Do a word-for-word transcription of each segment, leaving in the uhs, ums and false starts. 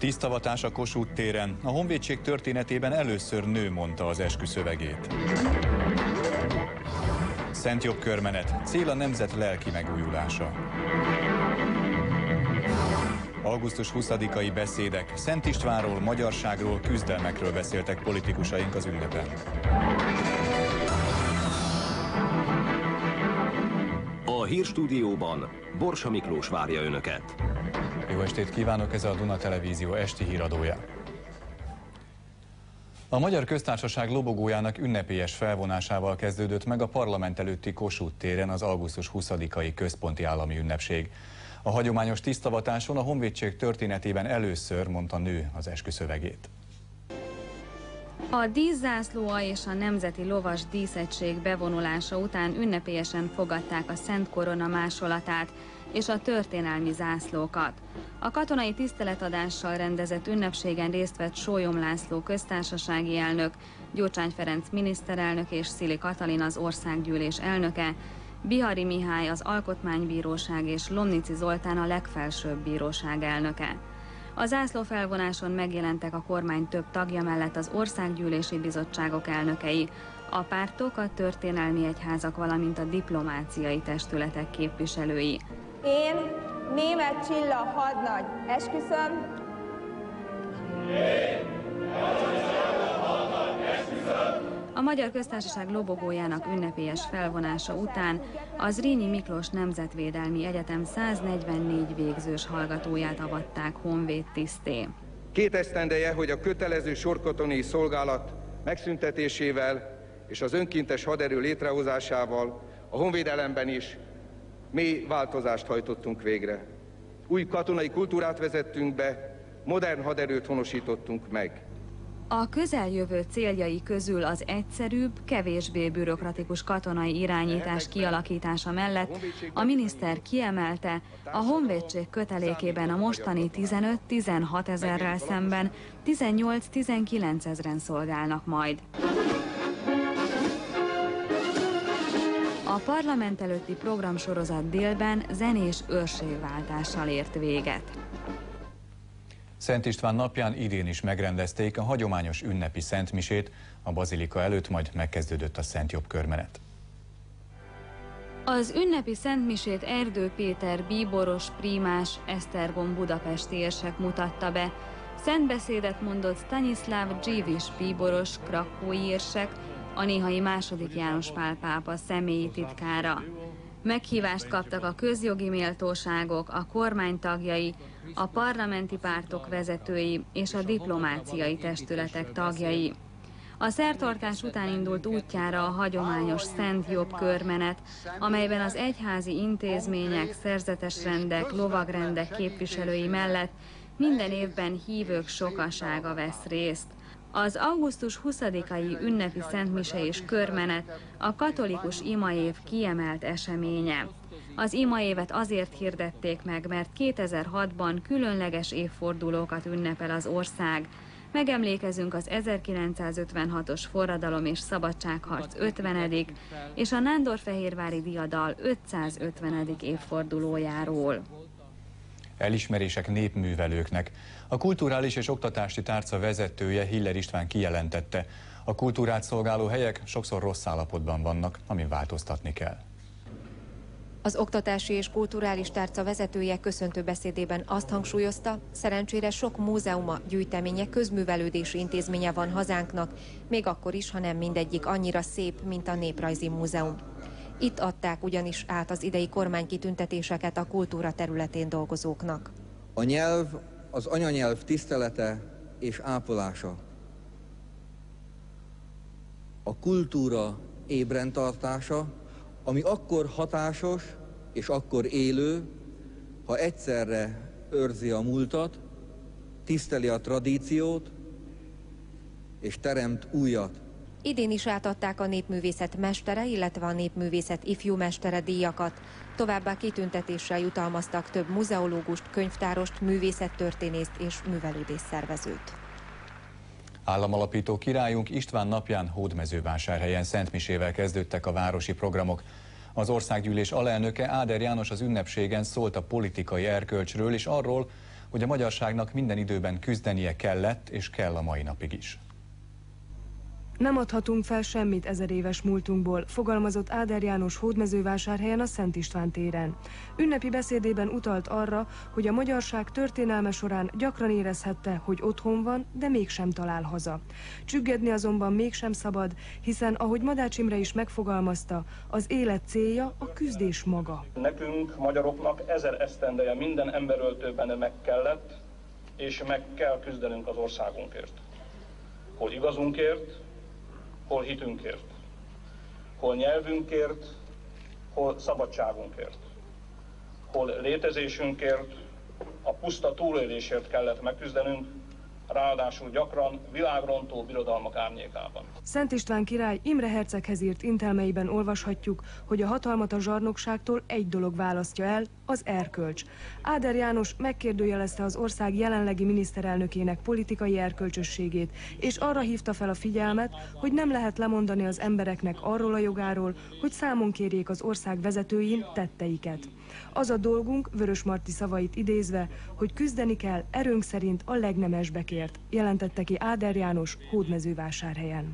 Tisztavatás a Kossuth téren. A honvédség történetében először nő mondta az esküszövegét. Szent Jobb körmenet. Cél a nemzet lelki megújulása. augusztus huszadikai beszédek. Szent Istvánról, magyarságról, küzdelmekről beszéltek politikusaink az ünnepen. A Hírstúdióban Borsa Miklós várja Önöket. Jó estét kívánok, ez a Duna Televízió esti híradója. A Magyar Köztársaság lobogójának ünnepélyes felvonásával kezdődött meg a parlament előtti Kossuth téren az augusztus huszadikai központi állami ünnepség. A hagyományos tisztavatáson a honvédség történetében először mondta nő az esküszövegét. A díszzászlóa és a Nemzeti Lovas Díszegység bevonulása után ünnepélyesen fogadták a Szent Korona másolatát és a történelmi zászlókat. A katonai tiszteletadással rendezett ünnepségen részt vett Sólyom László köztársasági elnök, Gyurcsány Ferenc miniszterelnök és Szili Katalin az országgyűlés elnöke, Bihari Mihály az Alkotmánybíróság és Lomnici Zoltán a legfelsőbb bíróság elnöke. A zászlófelvonáson megjelentek a kormány több tagja mellett az országgyűlési bizottságok elnökei, a pártok, a történelmi egyházak, valamint a diplomáciai testületek képviselői. Én, Németh Csilla hadnagy, esküszöm. Én, Németh hadnagy, esküszöm. A Magyar Köztársaság lobogójának ünnepélyes felvonása után az Zrínyi Miklós Nemzetvédelmi Egyetem száznegyvennégy végzős hallgatóját avatták honvédtisztté. Két esztendeje, hogy a kötelező sorkatonai szolgálat megszüntetésével és az önkéntes haderő létrehozásával a honvédelemben is mély változást hajtottunk végre. Új katonai kultúrát vezettünk be, modern haderőt honosítottunk meg. A közeljövő céljai közül az egyszerűbb, kevésbé bürokratikus katonai irányítás kialakítása mellett a miniszter kiemelte, a honvédség kötelékében a mostani tizenöt-tizenhat ezerrel szemben tizennyolc-tizenkilenc ezren szolgálnak majd. A parlament előtti programsorozat délben zenés őrségváltással ért véget. Szent István napján idén is megrendezték a hagyományos ünnepi szentmisét, a bazilika előtt majd megkezdődött a Szent Jobb körmenet. Az ünnepi szentmisét Erdő Péter bíboros, prímás, Esztergom budapesti érsek mutatta be. Szentbeszédet mondott Stanislav Dzsivis bíboros, krakói érsek, a néhai második János Pál pápa személyi titkára. Meghívást kaptak a közjogi méltóságok, a kormány tagjai, a parlamenti pártok vezetői és a diplomáciai testületek tagjai. A szertartás után indult útjára a hagyományos Szent Jobb körmenet, amelyben az egyházi intézmények, szerzetes rendek, lovagrendek képviselői mellett minden évben hívők sokasága vesz részt. Az augusztus huszadikai ünnepi szentmise és körmenet a katolikus imaév kiemelt eseménye. Az imaévet azért hirdették meg, mert kétezer-hatban különleges évfordulókat ünnepel az ország. Megemlékezünk az ezerkilencszázötvenhatos forradalom és szabadságharc ötvenedik és a nándorfehérvári diadal ötszázötvenedik évfordulójáról. Elismerések népművelőknek. A kulturális és oktatási tárca vezetője Hiller István kijelentette, a kultúrát szolgáló helyek sokszor rossz állapotban vannak, amin változtatni kell. Az oktatási és kulturális tárca vezetője köszöntő beszédében azt hangsúlyozta, szerencsére sok múzeuma, gyűjteménye, közművelődési intézménye van hazánknak, még akkor is, ha nem mindegyik annyira szép, mint a Néprajzi Múzeum. Itt adták ugyanis át az idei kormánykitüntetéseket a kultúra területén dolgozóknak. A nyelv az anyanyelv tisztelete és ápolása. A kultúra ébrendtartása, ami akkor hatásos és akkor élő, ha egyszerre őrzi a múltat, tiszteli a tradíciót és teremt újat. Idén is átadták a népművészet mestere, illetve a népművészet ifjú mestere díjakat. Továbbá kitüntetéssel jutalmaztak több muzeológust, könyvtárost, művészettörténészt és művelődésszervezőt. Államalapító királyunk István napján Hódmezővásárhelyen szentmisével kezdődtek a városi programok. Az országgyűlés alelnöke Áder János az ünnepségen szólt a politikai erkölcsről és arról, hogy a magyarságnak minden időben küzdenie kellett és kell a mai napig is. Nem adhatunk fel semmit ezer éves múltunkból, fogalmazott Áder János Hódmezővásárhelyen a Szent István téren. Ünnepi beszédében utalt arra, hogy a magyarság történelme során gyakran érezhette, hogy otthon van, de mégsem talál haza. Csüggedni azonban mégsem szabad, hiszen ahogy Madács Imre is megfogalmazta, az élet célja a küzdés maga. Nekünk, magyaroknak ezer esztendeje minden emberöltőben meg kellett, és meg kell küzdenünk az országunkért. Hol igazunkért, hol hitünkért, hol nyelvünkért, hol szabadságunkért, hol létezésünkért, a puszta túlélésért kellett megküzdenünk, ráadásul gyakran világrontó birodalmak árnyékában. Szent István király Imre herceghez írt intelmeiben olvashatjuk, hogy a hatalmat a zsarnokságtól egy dolog választja el, az erkölcs. Áder János megkérdőjelezte az ország jelenlegi miniszterelnökének politikai erkölcsösségét, és arra hívta fel a figyelmet, hogy nem lehet lemondani az embereknek arról a jogáról, hogy számon kérjék az ország vezetőin tetteiket. Az a dolgunk, Vörösmarty szavait idézve, hogy küzdeni kell erőnk szerint a legnemesbekért, jelentette ki Áder János Hódmezővásárhelyen.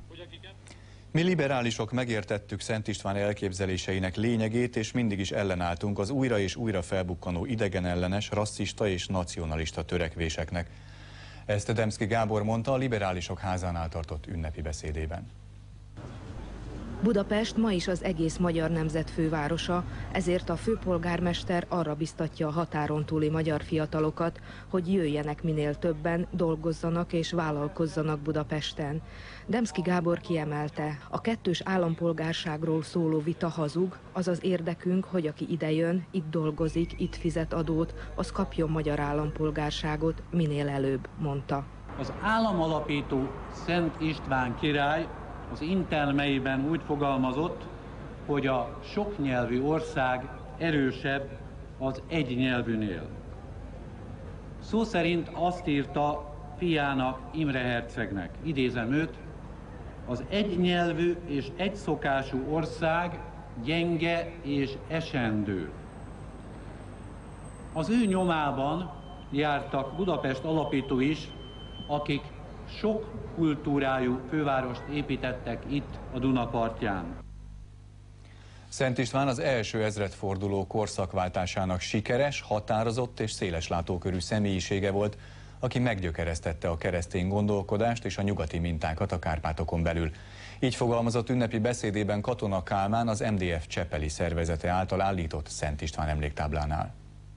Mi liberálisok megértettük Szent István elképzeléseinek lényegét, és mindig is ellenálltunk az újra és újra felbukkanó idegenellenes, rasszista és nacionalista törekvéseknek. Ezt Demszky Gábor mondta a Liberálisok Házánál tartott ünnepi beszédében. Budapest ma is az egész magyar nemzet fővárosa, ezért a főpolgármester arra biztatja a határon túli magyar fiatalokat, hogy jöjjenek minél többen, dolgozzanak és vállalkozzanak Budapesten. Demszky Gábor kiemelte, a kettős állampolgárságról szóló vita hazug, az az érdekünk, hogy aki idejön, itt dolgozik, itt fizet adót, az kapjon magyar állampolgárságot minél előbb, mondta. Az államalapító Szent István király az intelmeiben úgy fogalmazott, hogy a soknyelvű ország erősebb az egynyelvűnél. Szó szerint azt írta fiának, Imre hercegnek, idézem őt, az egynyelvű és egyszokású ország gyenge és esendő. Az ő nyomában jártak Budapest alapító is, akik sok kultúrájú fővárost építettek itt a Duna partján. Szent István az első ezredforduló korszakváltásának sikeres, határozott és széles látókörű személyisége volt, aki meggyökeresztette a keresztény gondolkodást és a nyugati mintákat a Kárpátokon belül. Így fogalmazott ünnepi beszédében Katona Kálmán az em dé ef Csepeli szervezete által állított Szent István emléktáblánál.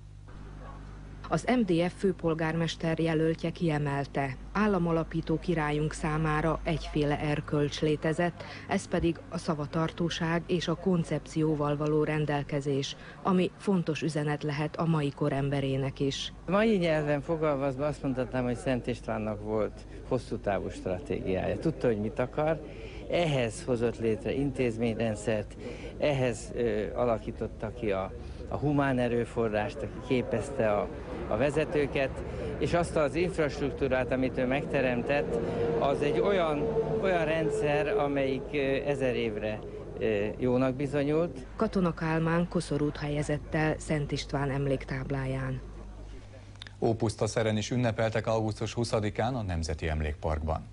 Az em dé ef főpolgármester jelöltje kiemelte, államalapító királyunk számára egyféle erkölcs létezett, ez pedig a szavatartóság és a koncepcióval való rendelkezés, ami fontos üzenet lehet a mai kor emberének is. Mai nyelven fogalmazva azt mondhatnám, hogy Szent Istvánnak volt hosszú távú stratégiája. Tudta, hogy mit akar, ehhez hozott létre intézményrendszert, ehhez ö, alakította ki a a humán erőforrást, aki képezte a, a vezetőket, és azt az infrastruktúrát, amit ő megteremtett, az egy olyan, olyan rendszer, amelyik ezer évre jónak bizonyult. Katona Kálmán koszorút helyezett el Szent István emléktábláján. Ópusztaszeren is ünnepeltek augusztus huszadikán a Nemzeti Emlékparkban.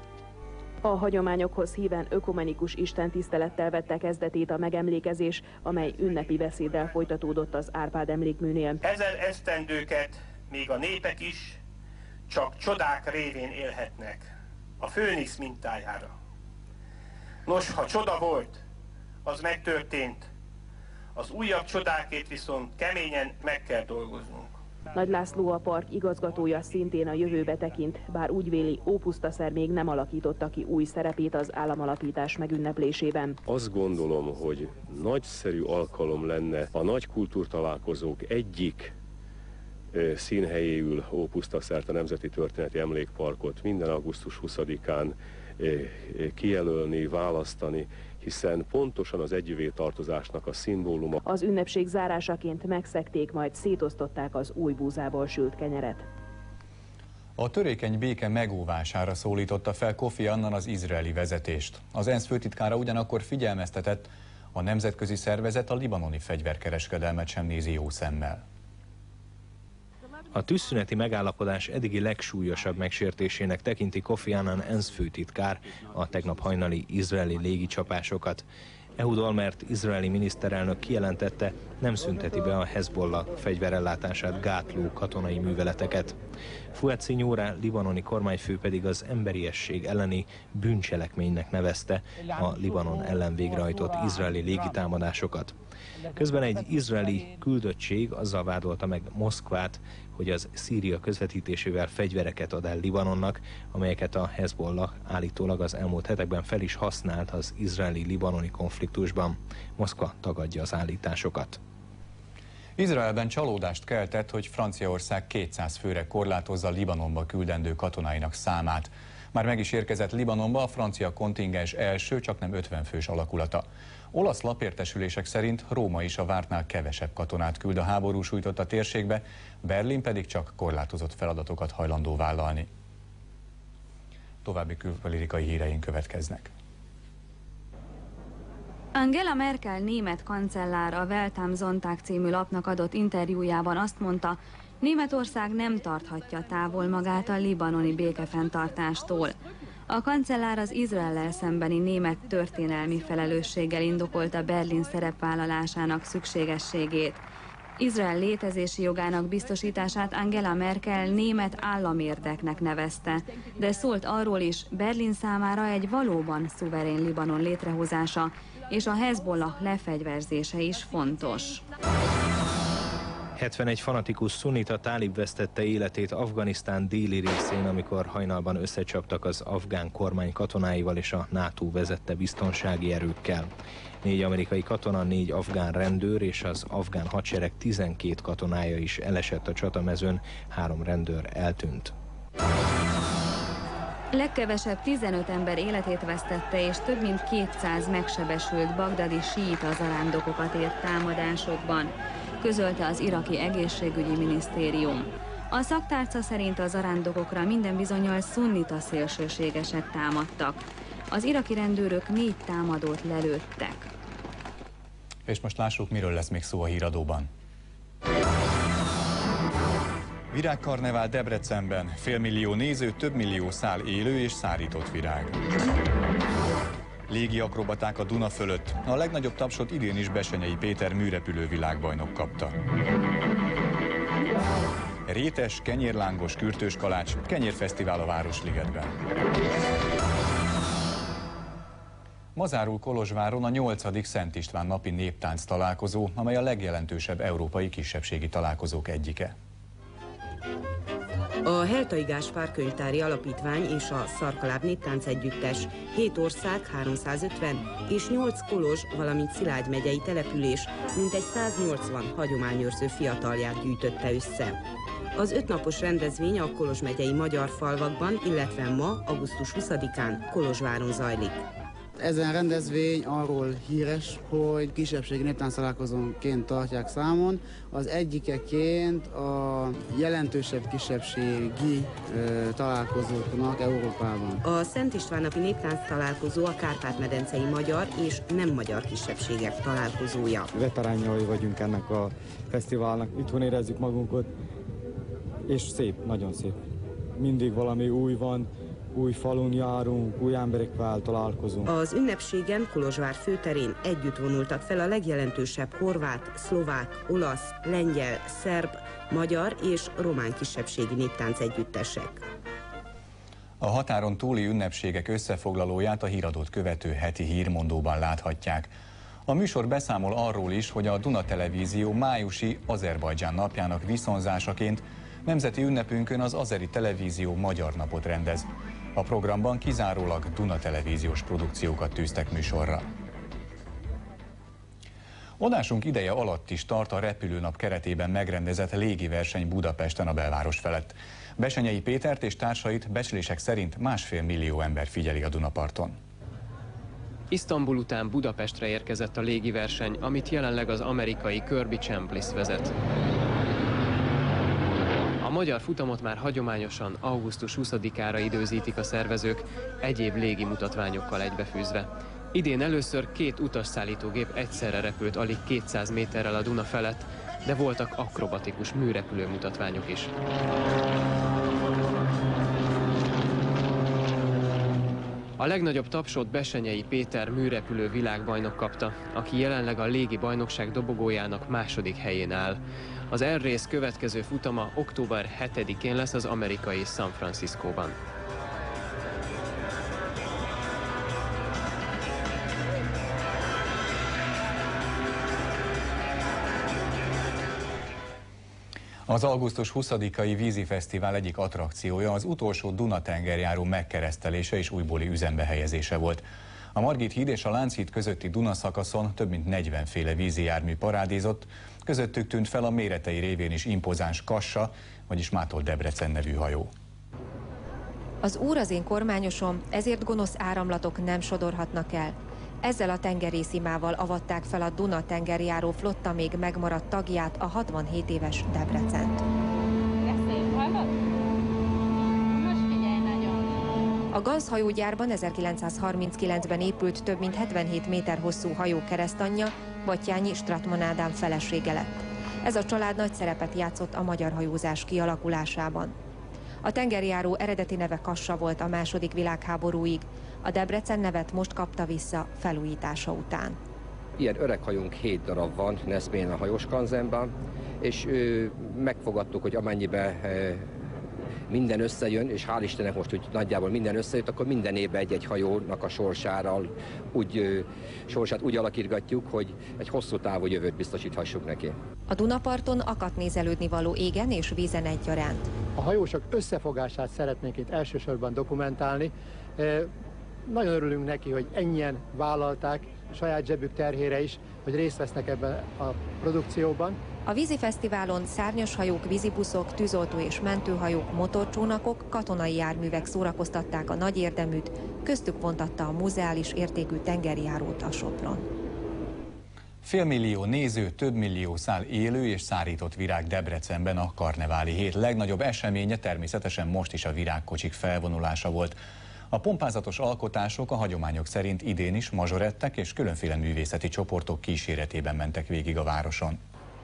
A hagyományokhoz híven ökumenikus istentisztelettel vette kezdetét a megemlékezés, amely ünnepi beszéddel folytatódott az Árpád emlékműnél. Ezer esztendőket még a népek is csak csodák révén élhetnek, a főnix mintájára. Nos, ha csoda volt, az megtörtént, az újabb csodákét viszont keményen meg kell dolgoznunk. Nagy László, a park igazgatója szintén a jövőbe tekint, bár úgy véli, Ópusztaszer még nem alakította ki új szerepét az államalapítás megünneplésében. Azt gondolom, hogy nagyszerű alkalom lenne a nagy kultúrtalálkozók egyik színhelyéül Ópusztaszert, a Nemzeti Történeti Emlékparkot minden augusztus huszadikán kijelölni, választani, hiszen pontosan az együvé tartozásnak a szimbóluma. Az ünnepség zárásaként megszegték, majd szétosztották az új búzából sült kenyeret. A törékeny béke megóvására szólította fel Kofi Annan az izraeli vezetést. Az ENSZ főtitkára ugyanakkor figyelmeztetett, a nemzetközi szervezet a libanoni fegyverkereskedelmet sem nézi jó szemmel. A tűzszüneti megállapodás eddigi legsúlyosabb megsértésének tekinti Kofi Annan ENSZ főtitkár a tegnap hajnali izraeli légicsapásokat. Ehud Olmert izraeli miniszterelnök kijelentette, nem szünteti be a Hezbollah fegyverellátását gátló katonai műveleteket. Fouad Siniora libanoni kormányfő pedig az emberiesség elleni bűncselekménynek nevezte a Libanon ellen végrehajtott izraeli légitámadásokat. Közben egy izraeli küldöttség azzal vádolta meg Moszkvát, hogy az Szíria közvetítésével fegyvereket ad el Libanonnak, amelyeket a Hezbollah állítólag az elmúlt hetekben fel is használt az izraeli-libanoni konfliktusban. Moszkva tagadja az állításokat. Izraelben csalódást keltett, hogy Franciaország kétszáz főre korlátozza Libanonba küldendő katonáinak számát. Már meg is érkezett Libanonba a francia kontingens első, csaknem ötven fős alakulata. Olasz lapértesülések szerint Róma is a vártnál kevesebb katonát küld a háború sújtotta térségbe, Berlin pedig csak korlátozott feladatokat hajlandó vállalni. További külpolitikai híreink következnek. Angela Merkel német kancellár a Welt am Sonntag című lapnak adott interjújában azt mondta, Németország nem tarthatja távol magát a libanoni békefenntartástól. A kancellár az Izraellel szembeni német történelmi felelősséggel indokolta Berlin szerepvállalásának szükségességét. Izrael létezési jogának biztosítását Angela Merkel német államérdeknek nevezte, de szólt arról is, Berlin számára egy valóban szuverén Libanon létrehozása és a Hezbollah lefegyverzése is fontos. hetvenegy fanatikus szunnita tálib vesztette életét Afganisztán déli részén, amikor hajnalban összecsaptak az afgán kormány katonáival és a NATO vezette biztonsági erőkkel. Négy amerikai katona, négy afgán rendőr és az afgán hadsereg tizenkét katonája is elesett a csatamezőn, három rendőr eltűnt. Legkevesebb tizenöt ember életét vesztette és több mint kétszáz megsebesült bagdadi síita zarándokokat ért támadásokban, közölte az iraki egészségügyi minisztérium. A szaktárca szerint a zarándokokra minden bizonnyal szunnita szélsőségesek támadtak. Az iraki rendőrök négy támadót lelőttek. És most lássuk, miről lesz még szó a híradóban. Virágkarnevál Debrecenben. Félmillió néző, több millió szál élő és szárított virág. Légi akrobaták a Duna fölött. A legnagyobb tapsot idén is Bessenyei Péter műrepülő világbajnok kapta. Rétes, kenyérlángos, kürtős kalács, kenyérfesztivál a Városligetben. Ma zárul Kolozsváron a nyolcadik Szent István napi néptánc találkozó, amely a legjelentősebb európai kisebbségi találkozók egyike. A Heltai Gáspár Könyvtári Alapítvány és a Szarkaláb Néptánc Együttes, hét ország, háromszázötven és nyolc Kolozs, valamint Szilágy megyei település mintegy száznyolcvan hagyományőrző fiatalját gyűjtötte össze. Az ötnapos rendezvény a Kolozs megyei magyar falvakban, illetve ma, augusztus huszadikán Kolozsváron zajlik. Ezen rendezvény arról híres, hogy kisebbségi néptánc találkozónként tartják számon, az egyikeként a jelentősebb kisebbségi ö, találkozóknak Európában. A Szent István napi néptánc találkozó a Kárpát-medencei magyar és nem magyar kisebbségek találkozója. Veteránjai vagyunk ennek a fesztiválnak, itthon érezzük magunkat, és szép, nagyon szép. Mindig valami új van. Új falun járunk, új emberekkel találkozunk. Az ünnepségen Kolozsvár főterén együtt vonultak fel a legjelentősebb horvát, szlovák, olasz, lengyel, szerb, magyar és román kisebbségi néptánc együttesek. A határon túli ünnepségek összefoglalóját a híradót követő heti hírmondóban láthatják. A műsor beszámol arról is, hogy a Duna Televízió májusi Azerbajdzsán napjának viszonzásaként nemzeti ünnepünkön az Azeri Televízió Magyar Napot rendez. A programban kizárólag Duna televíziós produkciókat tűztek műsorra. Adásunk ideje alatt is tart a repülőnap keretében megrendezett légiverseny Budapesten a belváros felett. Bessenyei Pétert és társait becslések szerint másfél millió ember figyeli a Dunaparton. Isztambul után Budapestre érkezett a légiverseny, amit jelenleg az amerikai Kirby Champlis vezet. A magyar futamot már hagyományosan augusztus huszadikára időzítik a szervezők, egyéb légi mutatványokkal egybefűzve. Idén először két utasszállítógép egyszerre repült alig kétszáz méterrel a Duna felett, de voltak akrobatikus műrepülő mutatványok is. A legnagyobb tapsot Bessenyei Péter műrepülő világbajnok kapta, aki jelenleg a légi bajnokság dobogójának második helyén áll. Az Air Race következő futama október hetedikén lesz az amerikai San Franciscóban. Az augusztus huszadikai vízifesztivál egyik attrakciója az utolsó Duna-tengerjáró megkeresztelése és újbóli üzembe helyezése volt. A Margit híd és a Lánchíd közötti Duna szakaszon több mint negyven féle vízi jármű parádézott, közöttük tűnt fel a méretei révén is impozáns Kassa, vagyis Mától Debrecen nevű hajó. Az Úr az én kormányosom, ezért gonosz áramlatok nem sodorhatnak el. Ezzel a tengerészimával avatták fel a Duna tengerjáró flotta még megmaradt tagját, a hatvanhét éves Debrecent. A Ganz hajógyárban ezerkilencszázharminckilencben épült több mint hetvenhét méter hosszú hajó keresztanyja Batthyány Stratman Ádám felesége lett. Ez a család nagy szerepet játszott a magyar hajózás kialakulásában. A tengerjáró eredeti neve Kassa volt a második világháborúig. A Debrecen nevet most kapta vissza felújítása után. Ilyen öreg hajónk hét darab van Neszmén a hajóskanzenben, és ö, megfogadtuk, hogy amennyiben ö, minden összejön, és hál' Istennek most úgy nagyjából minden összejött, akkor minden évben egy-egy hajónak a sorsára úgy, ö, sorsát úgy alakítgatjuk, hogy egy hosszú távú jövőt biztosíthassuk neki. A Dunaparton akadt nézelődni való égen és vízen egyaránt. A hajósok összefogását szeretnénk itt elsősorban dokumentálni. Nagyon örülünk neki, hogy ennyien vállalták saját zsebük terhére is, hogy részt vesznek ebben a produkcióban. A vízifesztiválon szárnyas hajók, vízibuszok, tűzoltó és mentőhajók, motorcsónakok, katonai járművek szórakoztatták a nagy érdeműt, köztük vontatta a muzeális értékű tengerjárót a Sopron. Félmillió néző, több millió szál élő és szárított virág Debrecenben a karneváli hét legnagyobb eseménye természetesen most is a virágkocsik felvonulása volt. A pompázatos alkotások a hagyományok szerint idén is mazsorettek és különféle művészeti csoportok kíséretében mentek végig a városon.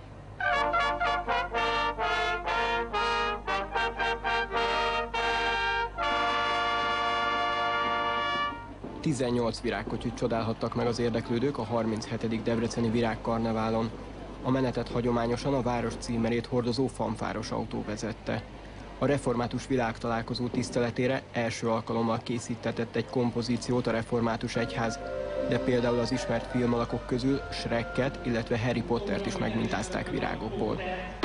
tizennyolc virágkocsit csodálhattak meg az érdeklődők a harminchetedik debreceni virágkarneválon. A menetet hagyományosan a város címerét hordozó fanfáros autó vezette. A református világtalálkozó tiszteletére első alkalommal készítetett egy kompozíciót a református egyház, de például az ismert filmalakok közül Shrekket, illetve Harry Pottert is megmintázták virágokból.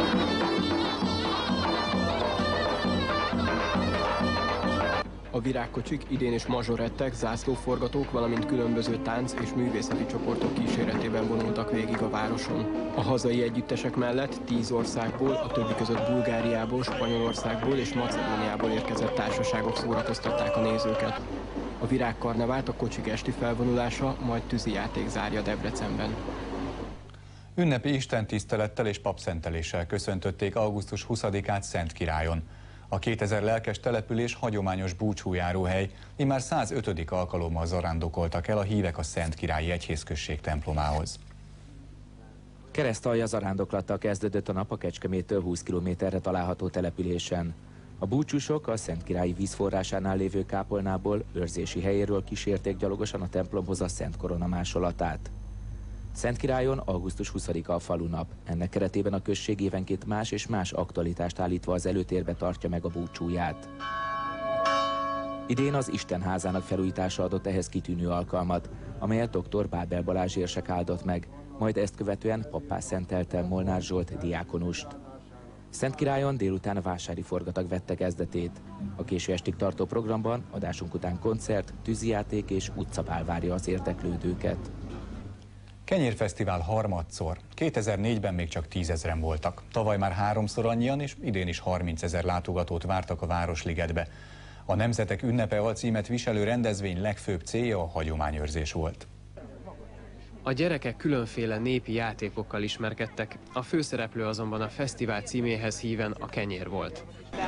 A virágkocsik idén is mazsorettek, zászlóforgatók, valamint különböző tánc és művészeti csoportok kíséretében vonultak végig a városon. A hazai együttesek mellett tíz országból, a többi között Bulgáriából, Spanyolországból és Macedóniából érkezett társaságok szórakoztatták a nézőket. A virágkarnevált a kocsik esti felvonulása, majd tűzijáték zárja Debrecenben. Ünnepi istentisztelettel és papszenteléssel köszöntötték augusztus huszadikát Szentkirályon. A kétezer lelkes település hagyományos búcsújáróhely, immár százötödik alkalommal zarándokoltak el a hívek a Szentkirályi Egyházközség templomához. Keresztalja zarándoklattal kezdődött a nap a Kecskeméttől húsz kilométerre található településen. A búcsúsok a Szentkirályi vízforrásánál lévő kápolnából, őrzési helyéről kísérték gyalogosan a templomhoz a Szent Korona másolatát. Szentkirályon augusztus huszadika a falunap. Ennek keretében a község évenként más és más aktualitást állítva az előtérbe tartja meg a búcsúját. Idén az Istenházának felújítása adott ehhez kitűnő alkalmat, amelyet dr. Bábel Balázs érsek áldott meg, majd ezt követően pappá szentelte Molnár Zsolt diákonust. Szentkirályon délután vásári forgatag vette kezdetét. A késő estig tartó programban adásunk után koncert, tűzijáték és utcabál várja az érdeklődőket. Kenyérfesztivál harmadszor. kétezer-négyben még csak tízezren voltak. Tavaly már háromszor annyian, és idén is harmincezer látogatót vártak a Városligetbe. A Nemzetek ünnepe alcímet viselő rendezvény legfőbb célja a hagyományőrzés volt. A A gyerekek különféle népi játékokkal ismerkedtek, a főszereplő azonban a fesztivál címéhez híven a kenyér volt.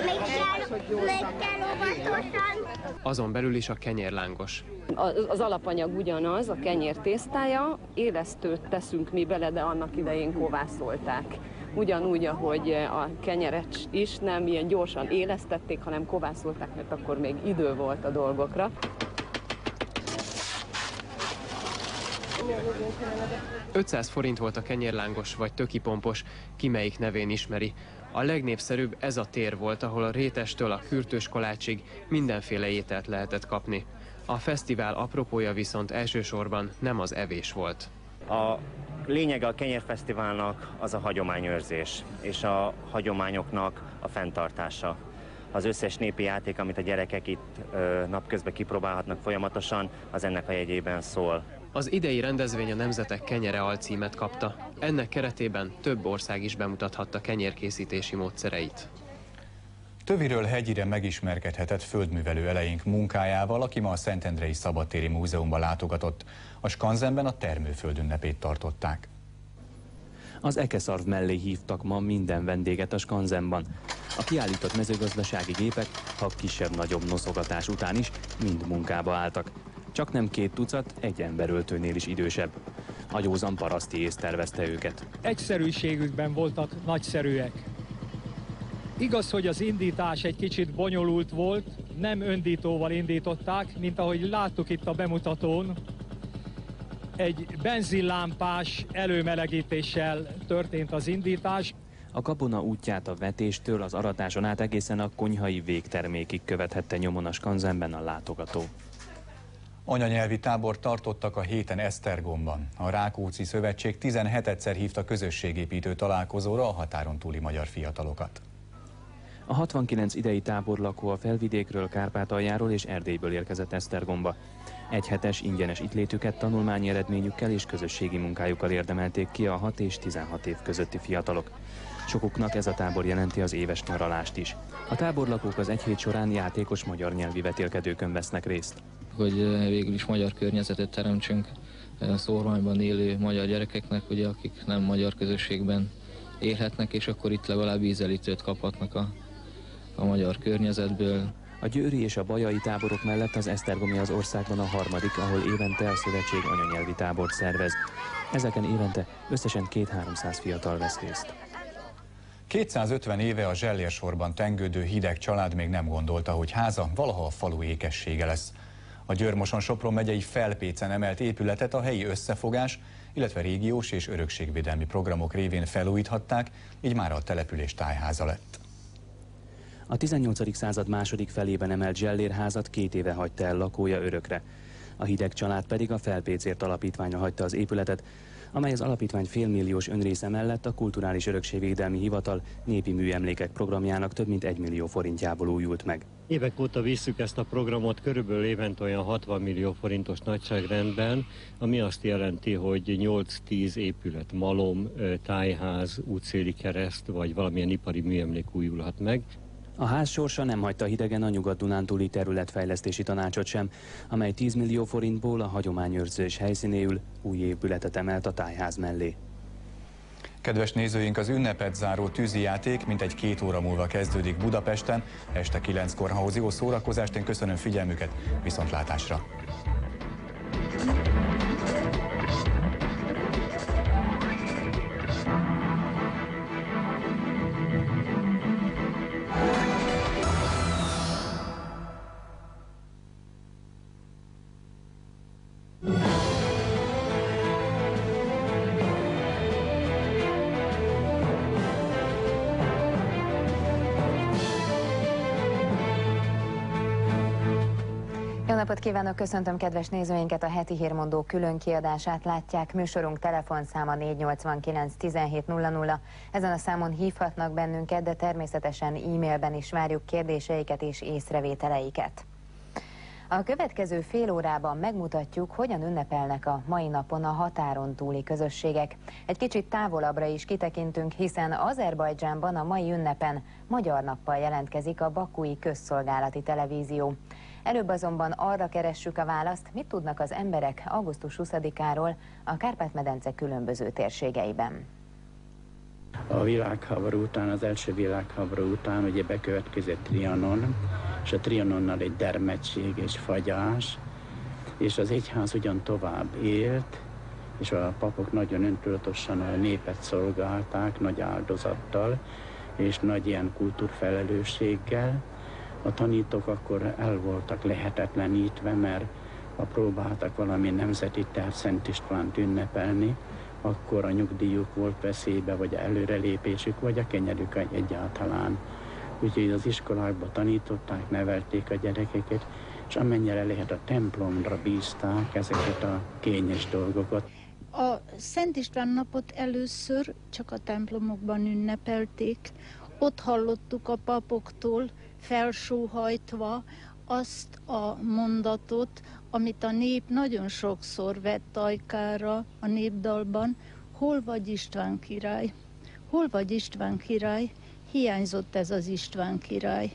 Azon belül is a kenyérlángos. Az alapanyag ugyanaz, a kenyér tésztája, élesztőt teszünk mi bele, de annak idején kovászolták. Ugyanúgy, ahogy a kenyeret is nem ilyen gyorsan élesztették, hanem kovászolták, mert akkor még idő volt a dolgokra. ötszáz forint volt a kenyérlángos vagy tökipompos, ki melyik nevén ismeri. A legnépszerűbb ez a tér volt, ahol a rétestől a kürtős kalácsig mindenféle ételt lehetett kapni. A fesztivál apropója viszont elsősorban nem az evés volt. A lényege a kenyérfesztiválnak az a hagyományőrzés, és a hagyományoknak a fenntartása. Az összes népi játék, amit a gyerekek itt ö, napközben kipróbálhatnak folyamatosan, az ennek a jegyében szól. Az idei rendezvény a Nemzetek kenyere alcímet kapta. Ennek keretében több ország is bemutathatta kenyérkészítési módszereit. Töviről hegyire megismerkedhetett földművelő eleink munkájával, aki ma a Szentendrei Szabadtéri Múzeumba látogatott. A skanzenben a termőföld ünnepét tartották. Az ekeszarv mellé hívtak ma minden vendéget a skanzenban. A kiállított mezőgazdasági gépek, ha kisebb-nagyobb noszogatás után is mind munkába álltak. Csak nem két tucat, egy emberöltőnél is idősebb. A józan paraszti ész tervezte őket. Egyszerűségükben voltak nagyszerűek. Igaz, hogy az indítás egy kicsit bonyolult volt, nem öndítóval indították, mint ahogy láttuk itt a bemutatón. Egy benzinlámpás előmelegítéssel történt az indítás. A gabona útját a vetéstől az aratáson át egészen a konyhai végtermékig követhette nyomon a skanzenben a látogató. Anyanyelvi tábort tartottak a héten Esztergomban. A Rákóczi Szövetség tizenhetedszer hívta közösségépítő találkozóra a határon túli magyar fiatalokat. A hatvankilenc idei táborlakó a Felvidékről, Kárpátaljáról és Erdélyből érkezett Esztergomba. Egy hetes ingyenes itt létüket tanulmányi eredményükkel és közösségi munkájukkal érdemelték ki a hat és tizenhat év közötti fiatalok. Sokuknak ez a tábor jelenti az éves nyaralást is. A táborlakók az egy hét során játékos magyar nyelvi vetélkedőkön vesznek részt. Hogy végül is magyar környezetet teremtsünk a szórványban élő magyar gyerekeknek, ugye, akik nem magyar közösségben élhetnek, és akkor itt legalább ízelítőt kaphatnak a, a magyar környezetből. A győri és a bajai táborok mellett az esztergomi az országban a harmadik, ahol évente a szövetség anyanyelvi tábort szervez. Ezeken évente összesen két-háromszáz fiatal vesz részt. kétszázötven éve a Zsellérsorban tengődő Hideg család még nem gondolta, hogy háza valaha a falu ékessége lesz. A Győr-Moson-Sopron megyei Felpécen emelt épületet a helyi összefogás, illetve régiós és örökségvédelmi programok révén felújíthatták, így már a település tájháza lett. A tizennyolcadik század második felében emelt Zsellérházat két éve hagyta el lakója örökre. A Hideg család pedig a Felpécért alapítványa hagyta az épületet, amely az alapítvány félmilliós önrésze mellett a Kulturális Örökségvédelmi Hivatal népi műemlékek programjának több mint egy millió forintjából újult meg. Évek óta visszük ezt a programot, körülbelül évente olyan hatvan millió forintos nagyságrendben, ami azt jelenti, hogy nyolc-tíz épület, malom, tájház, útszéli kereszt vagy valamilyen ipari műemlék újulhat meg. A ház sorsa nem hagyta hidegen a Nyugat-Dunántúli területfejlesztési tanácsot sem, amely tíz millió forintból a hagyományőrzés helyszínéül új épületet emelt a tájház mellé. Kedves nézőink, az ünnepet záró tűzijáték mintegy két óra múlva kezdődik Budapesten. Este kilenckor ahhoz jó szórakozást, én köszönöm figyelmüket, viszontlátásra! Jó napot kívánok, köszöntöm kedves nézőinket, a heti hírmondó külön kiadását látják. Műsorunk telefonszáma négy nyolcvankilenc tizenhét nulla nulla. Ezen a számon hívhatnak bennünket, de természetesen e-mailben is várjuk kérdéseiket és észrevételeiket. A következő fél órában megmutatjuk, hogyan ünnepelnek a mai napon a határon túli közösségek. Egy kicsit távolabbra is kitekintünk, hiszen Azerbajdzsánban a mai ünnepen Magyar Nappal jelentkezik a Bakui Közszolgálati Televízió. Előbb azonban arra keressük a választ, mit tudnak az emberek augusztus huszadikáról a Kárpát-medence különböző térségeiben. A világháború után, az első világháború után ugye bekövetkezett Trianon, és a Trianonnal egy dermedtség és fagyás, és az egyház ugyan tovább élt, és a papok nagyon öntudatosan a népet szolgálták, nagy áldozattal, és nagy ilyen kultúrfelelősséggel. A tanítók akkor el voltak lehetetlenítve, mert ha próbáltak valami nemzeti terv Szent Istvánt ünnepelni, akkor a nyugdíjuk volt veszélybe, vagy előrelépésük, vagy a kenyerük egyáltalán. Úgyhogy az iskolákban tanították, nevelték a gyerekeket, és amennyire lehet a templomra bízták ezeket a kényes dolgokat. A Szent István napot először csak a templomokban ünnepelték. Ott hallottuk a papoktól felsóhajtva azt a mondatot, amit a nép nagyon sokszor vett ajkára a népdalban: hol vagy István király? Hol vagy István király? Hiányzott ez az István király.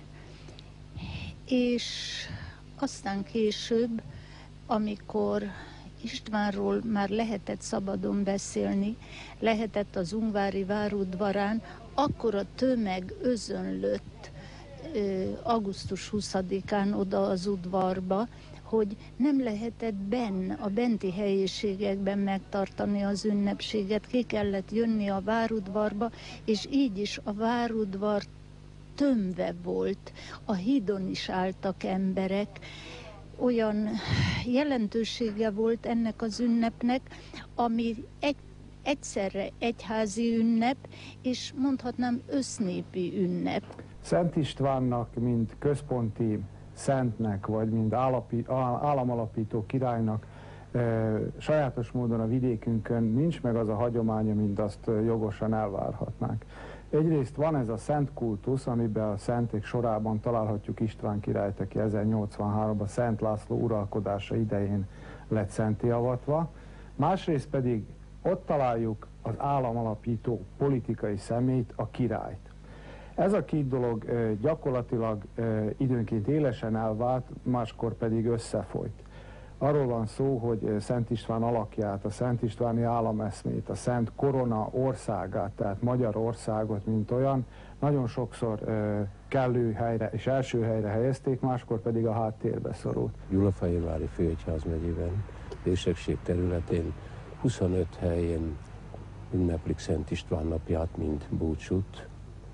És aztán később, amikor Istvánról már lehetett szabadon beszélni, lehetett az Ungvári várudvarán, akkor a tömeg özönlött augusztus huszadikán oda az udvarba, hogy nem lehetett benn, a benti helyiségekben megtartani az ünnepséget, ki kellett jönni a várudvarba, és így is a várudvar tömve volt, a hídon is álltak emberek. Olyan jelentősége volt ennek az ünnepnek, ami egy, egyszerre egyházi ünnep, és mondhatnám össznépi ünnep. Szent Istvánnak, mint központi szentnek, vagy mint állapi, államalapító királynak e, sajátos módon a vidékünkön nincs meg az a hagyománya, mint azt jogosan elvárhatnánk. Egyrészt van ez a szent kultusz, amiben a szentek sorában találhatjuk István királyt, aki ezernyolcvanháromban Szent László uralkodása idején lett szentté avatva. Másrészt pedig ott találjuk az államalapító politikai személyt, a királyt. Ez a két dolog gyakorlatilag időnként élesen elvált, máskor pedig összefolyt. Arról van szó, hogy Szent István alakját, a Szent Istváni állameszmét, a Szent Korona országát, tehát Magyarországot, mint olyan, nagyon sokszor kellő helyre és első helyre helyezték, máskor pedig a háttérbe szorult. Gyulafehérvári főegyház megyében, érsekség területén huszonöt helyen ünneplik Szent István napját, mint búcsút,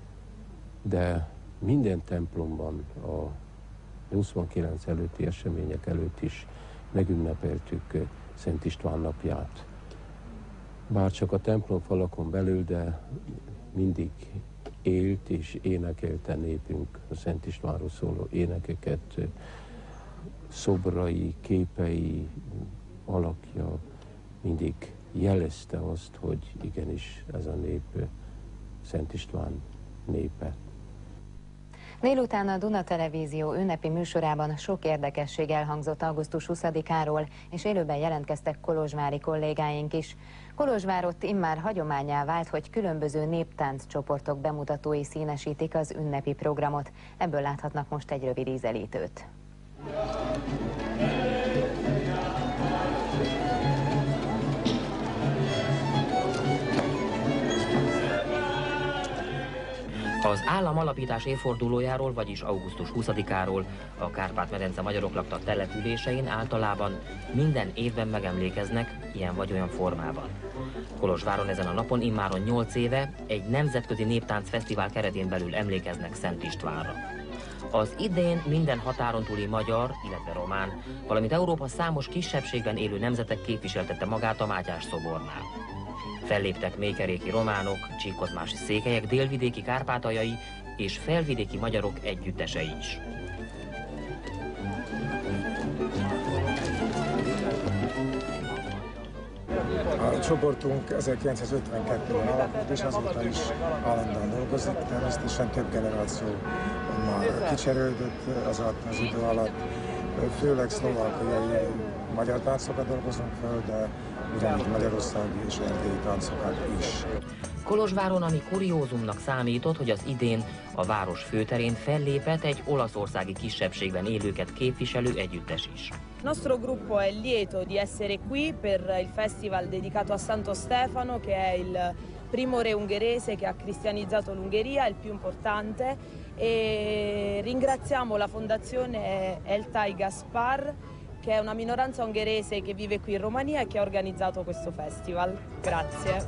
de minden templomban a huszonkilenc előtti események előtt is megünnepeltük Szent István napját. Bár csak a templomfalakon belül, de mindig élt és énekelte népünk a Szent Istvánról szóló énekeket, szobrai, képei, alakja mindig jelezte azt, hogy igenis ez a nép Szent István népe. Délután a Duna Televízió ünnepi műsorában sok érdekesség elhangzott augusztus huszadikáról, és élőben jelentkeztek kolozsvári kollégáink is. Kolozsvárott immár hagyománnyá vált, hogy különböző néptánccsoportok bemutatói színesítik az ünnepi programot. Ebből láthatnak most egy rövid ízelítőt. Az állam alapítás évfordulójáról, vagyis augusztus huszadikáról a Kárpát-medence magyarok lakta településein általában minden évben megemlékeznek ilyen vagy olyan formában. Kolozsváron ezen a napon immáron nyolc éve egy nemzetközi néptáncfesztivál keretén belül emlékeznek Szent Istvánra. Az idén minden határon túli magyar, illetve román, valamint Európa számos kisebbségben élő nemzetek képviseltette magát a Mátyás szobornál. Felléptek mélykeréki románok, csíkozmási székelyek, délvidéki kárpátaljai és felvidéki magyarok együttesei is. A csoportunk ezerkilencszázötvenkettőben alakult, és azóta is állandóan dolgozik. Természetesen több generáció már kicserélődött az, az idő alatt, Főleg szlovákiai magyar táncokat dolgozunk fel, de ugyanígy magyarországi és erdélyi táncokat is. Kolozsváron, ami kuriózumnak számított, hogy az idén a város főterén fellépett egy olaszországi kisebbségben élőket képviselő együttes is. Il nostro gruppo è lieto di essere qui per il festival dedicato a Santo Stefano, che è il primo re ungherese che ha cristianizzato l'Ungheria, il più importante, e ringraziamo la fondazione Eltai Gaspar, che è una minoranza ungherese che vive qui in Romania e che ha organizzato questo festival. Grazie.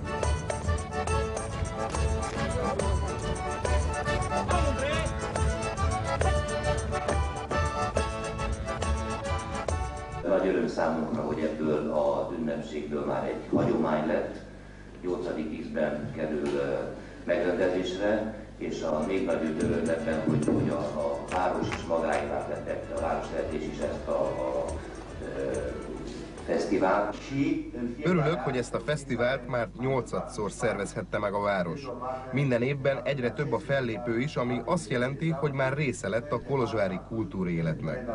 Nagy öröm számunkra, hogy ebből az ünnepségből már egy hagyomány lett, nyolcadik ízben kerül megrendezésre, és a még nagyobb öröm ebben, hogy, hogy a, a város is magáévá tette, a városvezetés is ezt a, a, a fesztivált. Örülök, hogy ezt a fesztivált már nyolcadszor szervezhette meg a város. Minden évben egyre több a fellépő is, ami azt jelenti, hogy már része lett a kolozsvári kultúréletnek.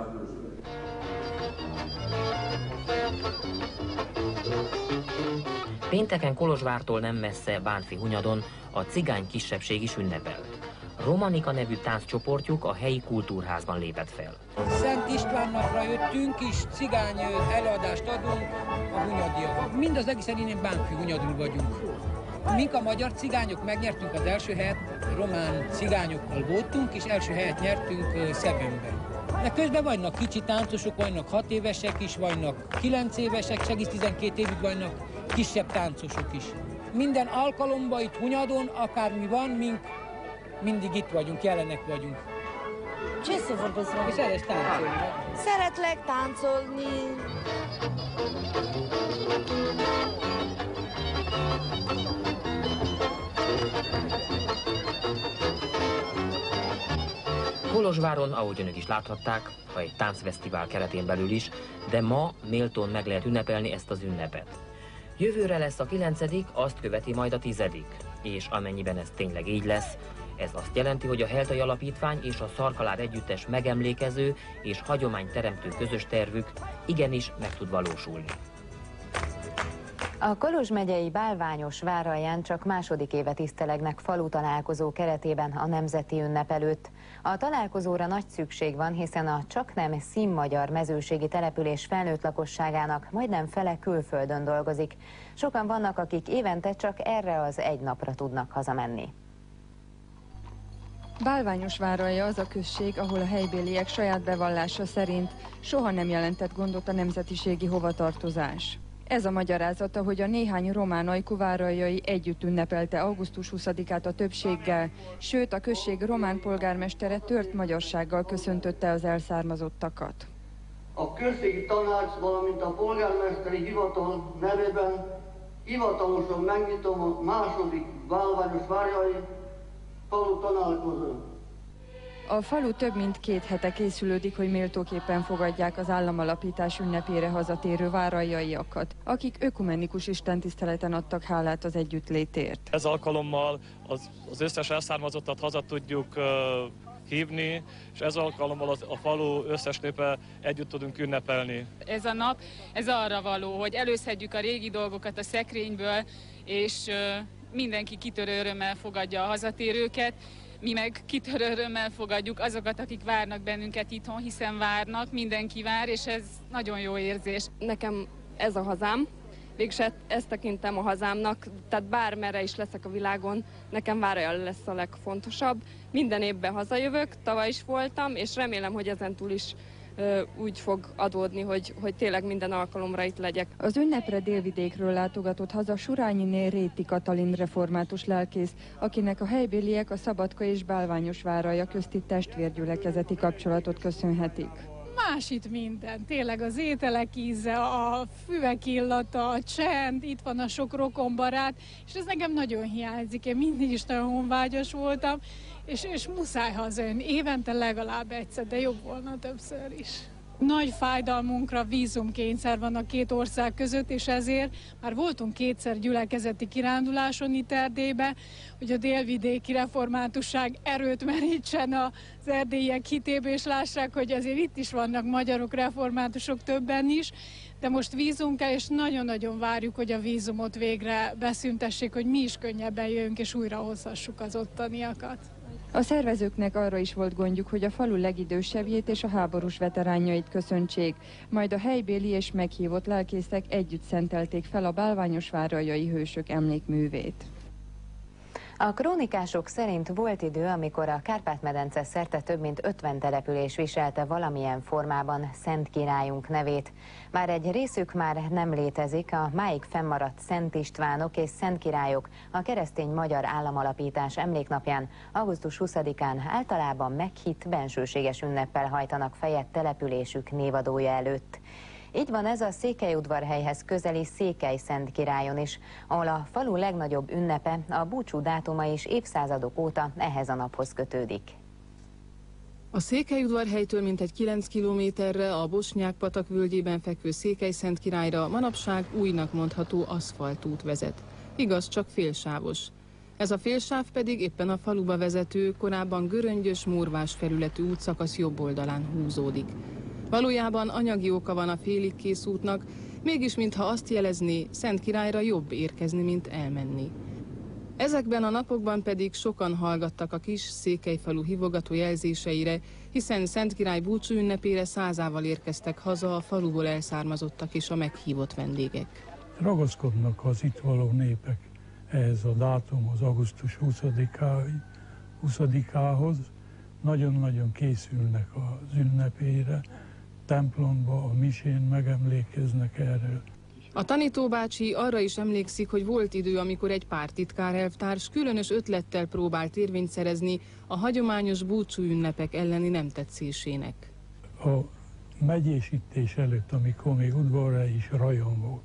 Pénteken Kolozsvártól nem messze Bánffy-Hunyadon a cigány kisebbség is ünnepel. Romanika nevű tánccsoportjuk a helyi kultúrházban lépett fel. Szent Istvánnapra jöttünk, és cigány előadást adunk a hunyadiak. Mind az egészen innen Bánffy-Hunyadul vagyunk. Mink a magyar cigányok megnyertünk az első helyet, román cigányokkal voltunk, és első helyet nyertünk Szebenben. De közben vannak kicsi táncosok, vannak hat évesek is, vannak kilenc évesek, segíts tizenkét évig vannak kisebb táncosok is. Minden alkalommal itt Hunyadon, akármi van, mink mindig itt vagyunk, jelenek vagyunk. Szeretsz táncolni? Szeretlek táncolni. Kolozsváron, ahogy önök is láthatták, ha egy táncfesztivál keretén belül is, de ma méltón meg lehet ünnepelni ezt az ünnepet. Jövőre lesz a kilencedik, azt követi majd a tizedik. És amennyiben ez tényleg így lesz, ez azt jelenti, hogy a Heltai Alapítvány és a Szarkalár Együttes megemlékező és hagyományteremtő közös tervük igenis meg tud valósulni. A Kolozs megyei Bálványos vár alján csak második éve tisztelegnek falu találkozó keretében a nemzeti ünnep előtt. A találkozóra nagy szükség van, hiszen a csaknem színmagyar mezőségi település felnőtt lakosságának majdnem fele külföldön dolgozik. Sokan vannak, akik évente csak erre az egy napra tudnak hazamenni. Bálványos váralja az a község, ahol a helybéliek saját bevallása szerint soha nem jelentett gondot a nemzetiségi hovatartozás. Ez a magyarázata, hogy a néhány román ajkú váraljai együtt ünnepelte augusztus huszadikát a többséggel, sőt a község román polgármestere tört magyarsággal köszöntötte az elszármazottakat. A községi tanács, valamint a polgármesteri hivatal nevében hivatalosan megnyitom a második Bálványos várjai falu találkozót. A falu több mint két hete készülődik, hogy méltóképpen fogadják az államalapítás ünnepére hazatérő váraljaiakat, akik ökumenikus istentiszteleten adtak hálát az együttlétért. Ez alkalommal az, az összes elszármazottat haza tudjuk uh, hívni, és ez alkalommal az, a falu összes népe együtt tudunk ünnepelni. Ez a nap, ez arra való, hogy előszedjük a régi dolgokat a szekrényből, és uh, mindenki kitörő örömmel fogadja a hazatérőket. Mi meg kitörő örömmel fogadjuk azokat, akik várnak bennünket itthon, hiszen várnak, mindenki vár, és ez nagyon jó érzés. Nekem ez a hazám, végülis ezt tekintem a hazámnak, tehát bármerre is leszek a világon, nekem Várajal lesz a legfontosabb. Minden évben hazajövök, tavaly is voltam, és remélem, hogy ezentúl is úgy fog adódni, hogy, hogy tényleg minden alkalomra itt legyek. Az ünnepre délvidékről látogatott haza Surányiné Réti Katalin református lelkész, akinek a helybéliek a Szabadka és Bálványos váralja közti testvérgyülekezeti kapcsolatot köszönhetik. Más itt minden, tényleg az ételek íze, a füvek illata, a csend, itt van a sok rokonbarát, és ez nekem nagyon hiányzik. Én mindig is nagyon honvágyas voltam, és, és muszáj hazajönni. Évente legalább egyszer, de jobb volna többször is. Nagy fájdalmunkra vízumkényszer van a két ország között, és ezért már voltunk kétszer gyülekezeti kiránduláson itt Erdélybe, hogy a délvidéki reformátusság erőt merítsen az erdélyiek hitébe, és lássák, hogy azért itt is vannak magyarok, reformátusok többen is, de most vízum kell, és nagyon-nagyon várjuk, hogy a vízumot végre beszüntessék, hogy mi is könnyebben jöjjünk, és újra hozhassuk az ottaniakat. A szervezőknek arra is volt gondjuk, hogy a falu legidősebbjét és a háborús veteránjait köszöntsék, majd a helybéli és meghívott lelkészek együtt szentelték fel a bálványosvárajai hősök emlékművét. A krónikások szerint volt idő, amikor a Kárpát-medence szerte több mint ötven település viselte valamilyen formában Szent Királyunk nevét. Már egy részük már nem létezik, a máig fennmaradt Szent Istvánok és Szent Királyok a keresztény magyar államalapítás emléknapján, augusztus huszadikán általában meghitt bensőséges ünneppel hajtanak fejet településük névadója előtt. Így van ez a Székelyudvarhelyhez közeli Székely-Szentkirályon is, ahol a falu legnagyobb ünnepe, a búcsú dátuma is évszázadok óta ehhez a naphoz kötődik. A Székelyudvarhelytől mintegy kilenc kilométerre a Bosnyák-patak völgyében fekvő Székely-Szentkirályra manapság újnak mondható aszfaltút vezet. Igaz, csak félsávos. Ez a félsáv pedig éppen a faluba vezető, korábban göröngyös, morvás felületű útszakasz jobb oldalán húzódik. Valójában anyagi oka van a félig kész útnak, mégis mintha azt jelezné, Szentkirályra jobb érkezni, mint elmenni. Ezekben a napokban pedig sokan hallgattak a kis Székelyfalu hívogató jelzéseire, hiszen Szentkirály búcsú ünnepére százával érkeztek haza a faluból elszármazottak és a meghívott vendégek. Ragaszkodnak az itt való népek ehhez a dátumhoz, augusztus huszadikához, nagyon-nagyon készülnek az ünnepére, templomba, a misén megemlékeznek erről. A tanítóbácsi arra is emlékszik, hogy volt idő, amikor egy pár titkárelvtárs különös ötlettel próbált érvényt szerezni a hagyományos búcsú ünnepek elleni nem tetszésének. A megyésítés előtt, amikor még Udvarhely is rajon volt,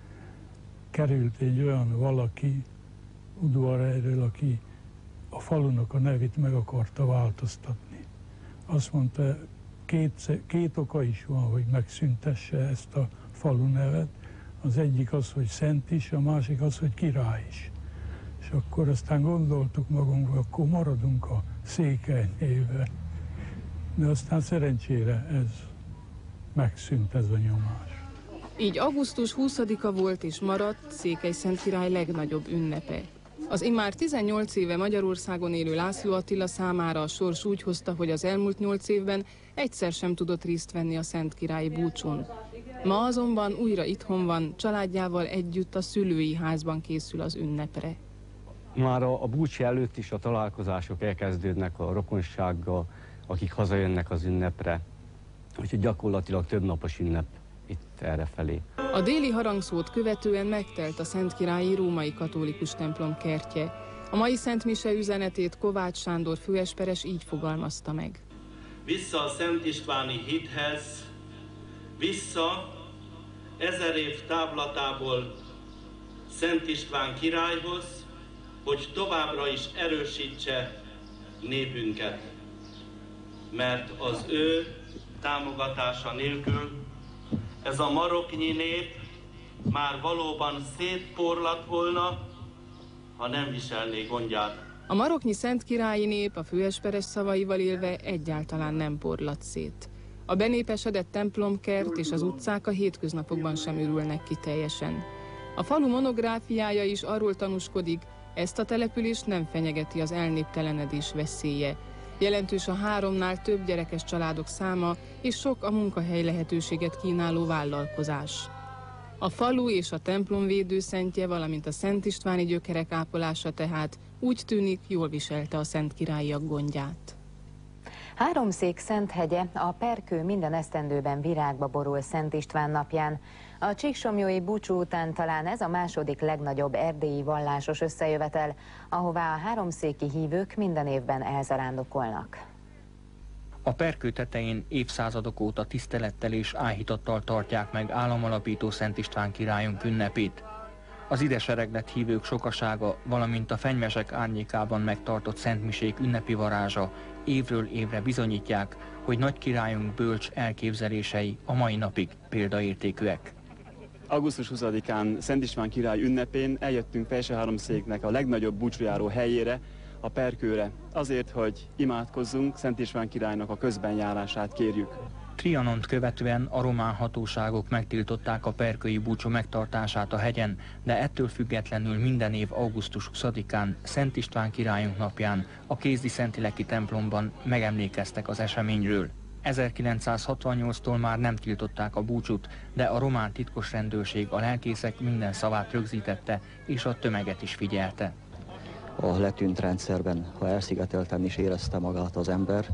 került egy olyan valaki Udvarhelyről, aki a falunak a nevét meg akarta változtatni. Azt mondta, két, két oka is van, hogy megszüntesse ezt a falu nevet. Az egyik az, hogy Szent is, a másik az, hogy Király is. És akkor aztán gondoltuk magunkra, akkor maradunk a Székely névre. De aztán szerencsére ez megszűnt, ez a nyomás. Így augusztus huszadika volt és maradt Székely-Szentkirály legnagyobb ünnepe. Az immár tizennyolc éve Magyarországon élő László Attila számára a sors úgy hozta, hogy az elmúlt nyolc évben egyszer sem tudott részt venni a szentkirályi búcsún. Ma azonban újra itthon van, családjával együtt a szülői házban készül az ünnepre. Már a, a búcsú előtt is a találkozások elkezdődnek a rokonsággal, akik hazajönnek az ünnepre, úgyhogy gyakorlatilag több napos ünnep itt errefelé. A déli harangszót követően megtelt a szentkirályi római katolikus templom kertje. A mai szentmise üzenetét Kovács Sándor főesperes így fogalmazta meg. Vissza a Szent Istváni hithez, vissza ezer év távlatából Szent István királyhoz, hogy továbbra is erősítse népünket. Mert az ő támogatása nélkül ez a maroknyi nép már valóban szétporlatt volna, ha nem viselné gondját. A maroknyi szentkirályi nép a főesperes szavaival élve egyáltalán nem porlatt szét. A benépesedett templomkert és az utcák a hétköznapokban sem ürülnek ki teljesen. A falu monográfiája is arról tanúskodik, ezt a települést nem fenyegeti az elnéptelenedés veszélye. Jelentős a háromnál több gyerekes családok száma, és sok a munkahely lehetőséget kínáló vállalkozás. A falu és a templom védőszentje, valamint a Szent Istváni gyökerek ápolása tehát úgy tűnik, jól viselte a szentkirályiak gondját. Háromszék Szenthegye, a Perkő minden esztendőben virágba borul Szent István napján. A csíksomlyói búcsú után talán ez a második legnagyobb erdélyi vallásos összejövetel, ahová a háromszéki hívők minden évben elzarándokolnak. A Perkő tetején évszázadok óta tisztelettel és áhítattal tartják meg államalapító Szent István királyunk ünnepét. Az ide sereglett hívők sokasága, valamint a fenyvesek árnyékában megtartott szentmisék ünnepi varázsa évről évre bizonyítják, hogy nagy királyunk bölcs elképzelései a mai napig példaértékűek. augusztus huszadikán Szent István király ünnepén eljöttünk Felső-Háromszéknek a legnagyobb búcsújáró helyére, a Perkőre, azért, hogy imádkozzunk, Szent István királynak a közbenjárását kérjük. Trianont követően a román hatóságok megtiltották a perkői búcsú megtartását a hegyen, de ettől függetlenül minden év augusztus huszadikán, Szent István királyunk napján a Kézdi-Szentileki templomban megemlékeztek az eseményről. ezerkilencszázhatvannyolctól már nem tiltották a búcsút, de a román titkos rendőrség a lelkészek minden szavát rögzítette, és a tömeget is figyelte. A letűnt rendszerben, ha elszigetelten is érezte magát az ember,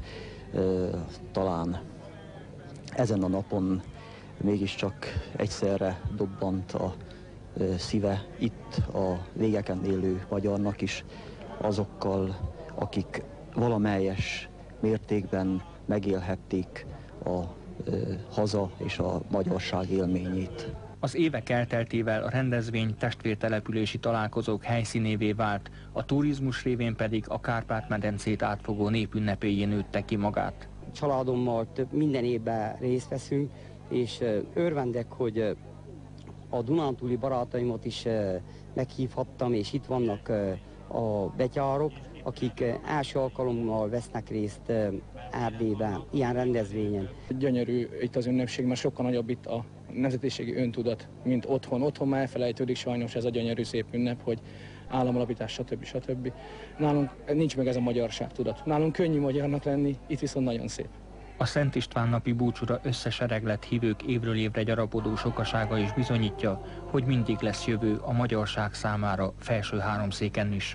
talán ezen a napon mégiscsak egyszerre dobbant a szíve itt a végeken élő magyarnak is, azokkal, akik valamelyes mértékben megélhették a haza és a magyarság élményét. Az évek elteltével a rendezvény testvértelepülési találkozók helyszínévé vált, a turizmus révén pedig a Kárpát-medencét átfogó népünnepéjén nőtte ki magát. Családommal több minden évben részt veszünk, és örvendek, hogy a dunántúli barátaimat is meghívhattam, és itt vannak a betyárok, akik első alkalommal vesznek részt Erdélyben, ilyen rendezvényen. Gyönyörű itt az ünnepség, mert sokkal nagyobb itt a nemzetiségi öntudat, mint otthon. Otthon már elfelejtődik sajnos ez a gyönyörű szép ünnep, hogy államalapítás, stb. stb. Nálunk nincs meg ez a magyarság tudat. Nálunk könnyű magyarnak lenni, itt viszont nagyon szép. A Szent István napi búcsúra összesereglett hívők évről évre gyarapodó sokasága is bizonyítja, hogy mindig lesz jövő a magyarság számára Felső-Háromszéken is.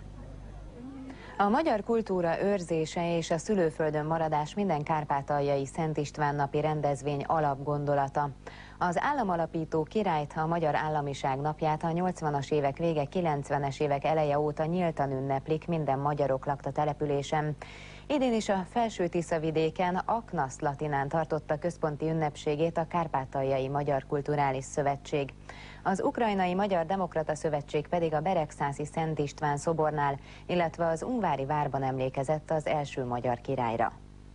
A magyar kultúra őrzése és a szülőföldön maradás minden kárpátaljai Szent István napi rendezvény alapgondolata. Az államalapító királyt, a magyar államiság napját a nyolcvanas évek vége, kilencvenes évek eleje óta nyíltan ünneplik minden magyarok lakta településen. Idén is a Felső-Tiszavidéken Aknasz Latinán tartotta központi ünnepségét a Kárpátaljai Magyar Kulturális Szövetség. Az Ukrajnai Magyar Demokrata Szövetség pedig a Beregszászi Szent István szobornál, illetve az Ungvári várban emlékezett az első magyar királyra.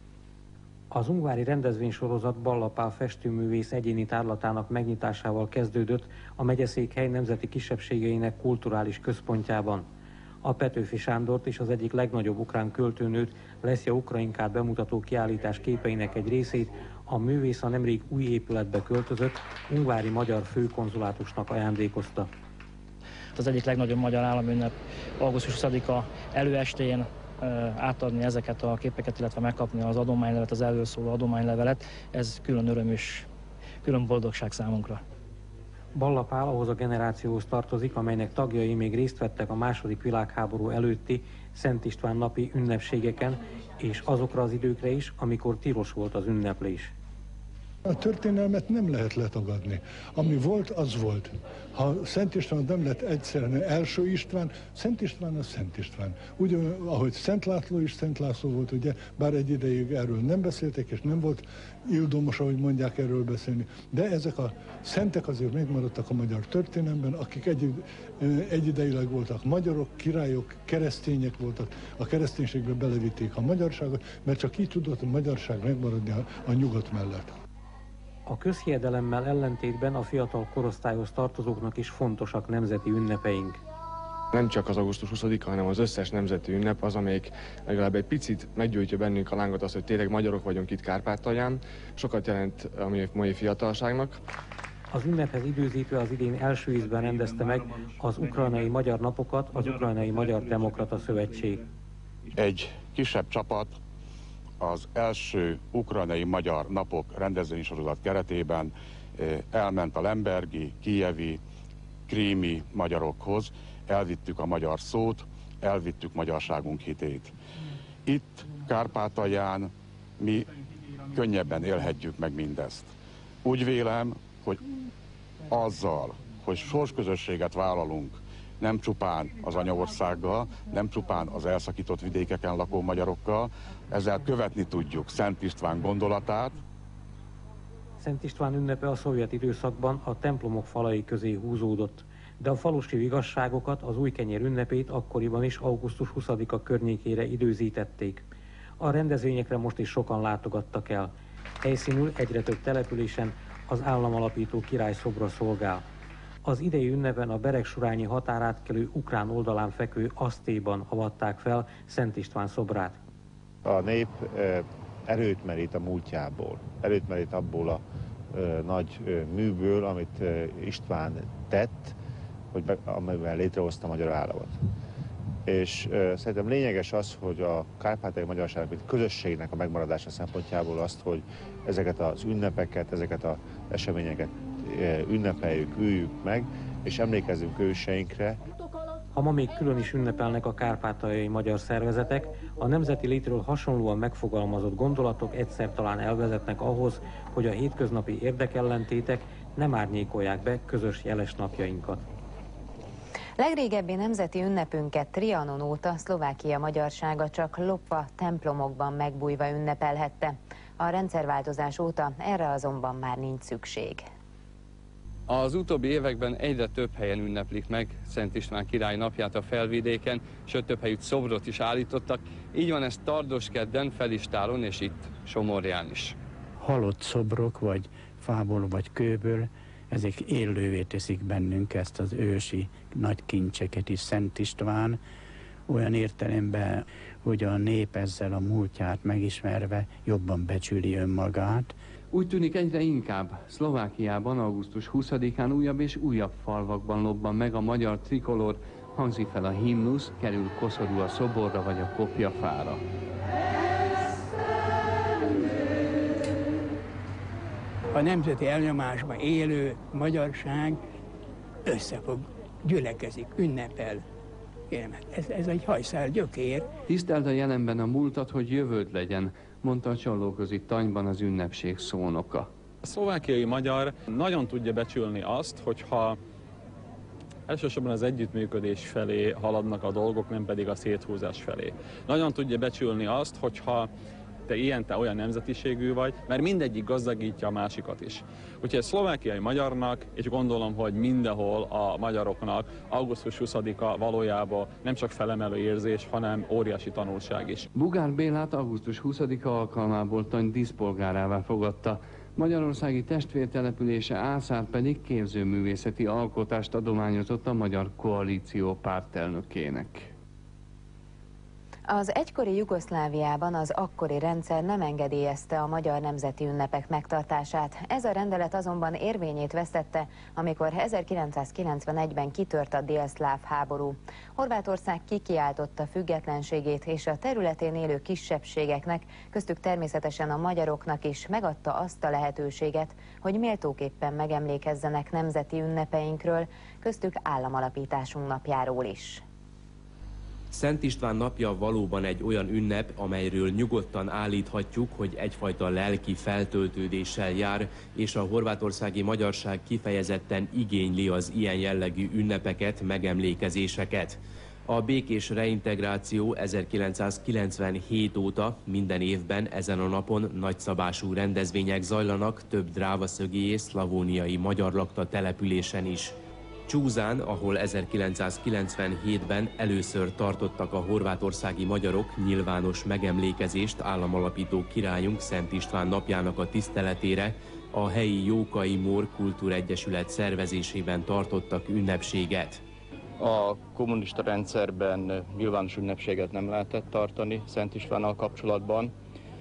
Az ungvári rendezvénysorozat Balla Pál festőművész egyéni tárlatának megnyitásával kezdődött a megyeszékhely nemzeti kisebbségeinek kulturális központjában. A Petőfi Sándort és az egyik legnagyobb ukrán költőnőt, Leszja Ukrainkát bemutató kiállítás képeinek egy részét a művész a nemrég új épületbe költözött ungvári magyar főkonzulátusnak ajándékozta. Az egyik legnagyobb magyar államünnep augusztus huszadika előestén átadni ezeket a képeket, illetve megkapni az adománylevet, az erről szóló adománylevelet, ez külön öröm és külön boldogság számunkra. Balla Pál ahhoz a generációhoz tartozik, amelynek tagjai még részt vettek a második világháború előtti Szent István napi ünnepségeken, és azokra az időkre is, amikor tilos volt az ünneplés. A történelmet nem lehet letagadni. Ami volt, az volt. Ha Szent István nem lett egyszerűen első István, Szent István az Szent István. Ugyan, ahogy Szent László is Szent László volt, ugye, bár egy ideig erről nem beszéltek, és nem volt ildomos, ahogy mondják erről beszélni, de ezek a szentek azért megmaradtak a magyar történelemben, akik egy, egyidejileg voltak magyarok, királyok, keresztények voltak, a kereszténységbe belevitték a magyarságot, mert csak így tudott a magyarság megmaradni a, a nyugat mellett. A közhiedelemmel ellentétben a fiatal korosztályhoz tartozóknak is fontosak nemzeti ünnepeink. Nem csak az augusztus huszadika, hanem az összes nemzeti ünnep az, amelyik legalább egy picit meggyújtja bennünk a lángot azt, hogy tényleg magyarok vagyunk itt Kárpátalján. Sokat jelent a mai fiatalságnak. Az ünnephez időzítve az idén első ízben rendezte meg az ukrajnai magyar napokat az Ukrajnai Magyar Demokrata Szövetség. Egy kisebb csapat az első ukrajnai magyar napok rendezvénysorozat keretében elment a lembergi, kijevi, krími magyarokhoz, elvittük a magyar szót, elvittük magyarságunk hitét. Itt Kárpátalján mi könnyebben élhetjük meg mindezt. Úgy vélem, hogy azzal, hogy sorsközösséget vállalunk, nem csupán az anyaországgal, nem csupán az elszakított vidékeken lakó magyarokkal, ezzel követni tudjuk Szent István gondolatát. Szent István ünnepe a szovjet időszakban a templomok falai közé húzódott. de a falusi vigasságokat, az Újkenyér ünnepét akkoriban is augusztus huszadika környékére időzítették. A rendezvényekre most is sokan látogattak el. Helyszínül egyre több településen az államalapító király szobra szolgál. Az idei ünnepen a Beregsurányi határátkelő ukrán oldalán fekvő asztéban avatták fel Szent István szobrát. A nép erőt merít a múltjából, erőt merít abból a nagy műből, amit István tett, hogy be, amivel létrehozta a magyar államot. És uh, szerintem lényeges az, hogy a kárpátaljai magyarság, mint közösségnek a megmaradása szempontjából azt, hogy ezeket az ünnepeket, ezeket az eseményeket uh, ünnepeljük, üljük meg, és emlékezzünk őseinkre. Ha ma még külön is ünnepelnek a kárpátaljai magyar szervezetek, a nemzeti létről hasonlóan megfogalmazott gondolatok egyszer talán elvezetnek ahhoz, hogy a hétköznapi érdekellentétek nem árnyékolják be közös jeles napjainkat. Legrégebbi nemzeti ünnepünket Trianon óta Szlovákia magyarsága csak lopva, templomokban megbújva ünnepelhette. A rendszerváltozás óta erre azonban már nincs szükség. Az utóbbi években egyre több helyen ünneplik meg Szent István király napját a Felvidéken, sőt több helyütt szobrot is állítottak. Így van ez Tardoskedden, Felistálon és itt Somorján is. Halott szobrok, vagy fából, vagy kőből, ezek élővé teszik bennünk ezt az ősi nagy kincseket is. Szent István olyan értelemben, hogy a nép ezzel a múltját megismerve jobban becsüli önmagát. Úgy tűnik egyre inkább Szlovákiában augusztus huszadikán újabb és újabb falvakban lobban meg a magyar trikolor, hangzik fel a himnusz, kerül koszorú a szoborra vagy a kopjafára. A nemzeti elnyomásban élő magyarság összefog, gyülekezik, ünnepel. Ez, ez egy hajszál gyökér. Tiszteld a jelenben a múltat, hogy jövőd legyen, mondta a Csallóközi Tanyban az ünnepség szónoka. A szlovákiai magyar nagyon tudja becsülni azt, hogyha elsősorban az együttműködés felé haladnak a dolgok, nem pedig a széthúzás felé. Nagyon tudja becsülni azt, hogyha te ilyen, te olyan nemzetiségű vagy, mert mindegyik gazdagítja a másikat is. Úgyhogy a szlovákiai magyarnak, és gondolom, hogy mindenhol a magyaroknak augusztus huszadika valójában nem csak felemelő érzés, hanem óriási tanulság is. Bugár Bélát augusztus huszadika alkalmából Tany díszpolgárává fogadta. Magyarországi testvértelepülése Ászár pedig képzőművészeti alkotást adományozott a Magyar Koalíció pártelnökének. Az egykori Jugoszláviában az akkori rendszer nem engedélyezte a magyar nemzeti ünnepek megtartását. Ez a rendelet azonban érvényét vesztette, amikor ezerkilencszázkilencvenegyben kitört a délszláv háború. Horvátország kikiáltotta függetlenségét, és a területén élő kisebbségeknek, köztük természetesen a magyaroknak is megadta azt a lehetőséget, hogy méltóképpen megemlékezzenek nemzeti ünnepeinkről, köztük államalapításunk napjáról is. Szent István napja valóban egy olyan ünnep, amelyről nyugodtan állíthatjuk, hogy egyfajta lelki feltöltődéssel jár, és a horvátországi magyarság kifejezetten igényli az ilyen jellegű ünnepeket, megemlékezéseket. A békés reintegráció ezerkilencszázkilencvenhét óta minden évben ezen a napon nagyszabású rendezvények zajlanak több drávaszögi és szlavóniai magyar lakta településen is. Csúzán, ahol ezerkilencszázkilencvenhétben először tartottak a horvátországi magyarok nyilvános megemlékezést államalapító királyunk Szent István napjának a tiszteletére, a helyi Jókai Mór Kultúregyesület szervezésében tartottak ünnepséget. A kommunista rendszerben nyilvános ünnepséget nem lehetett tartani Szent Istvánnal kapcsolatban.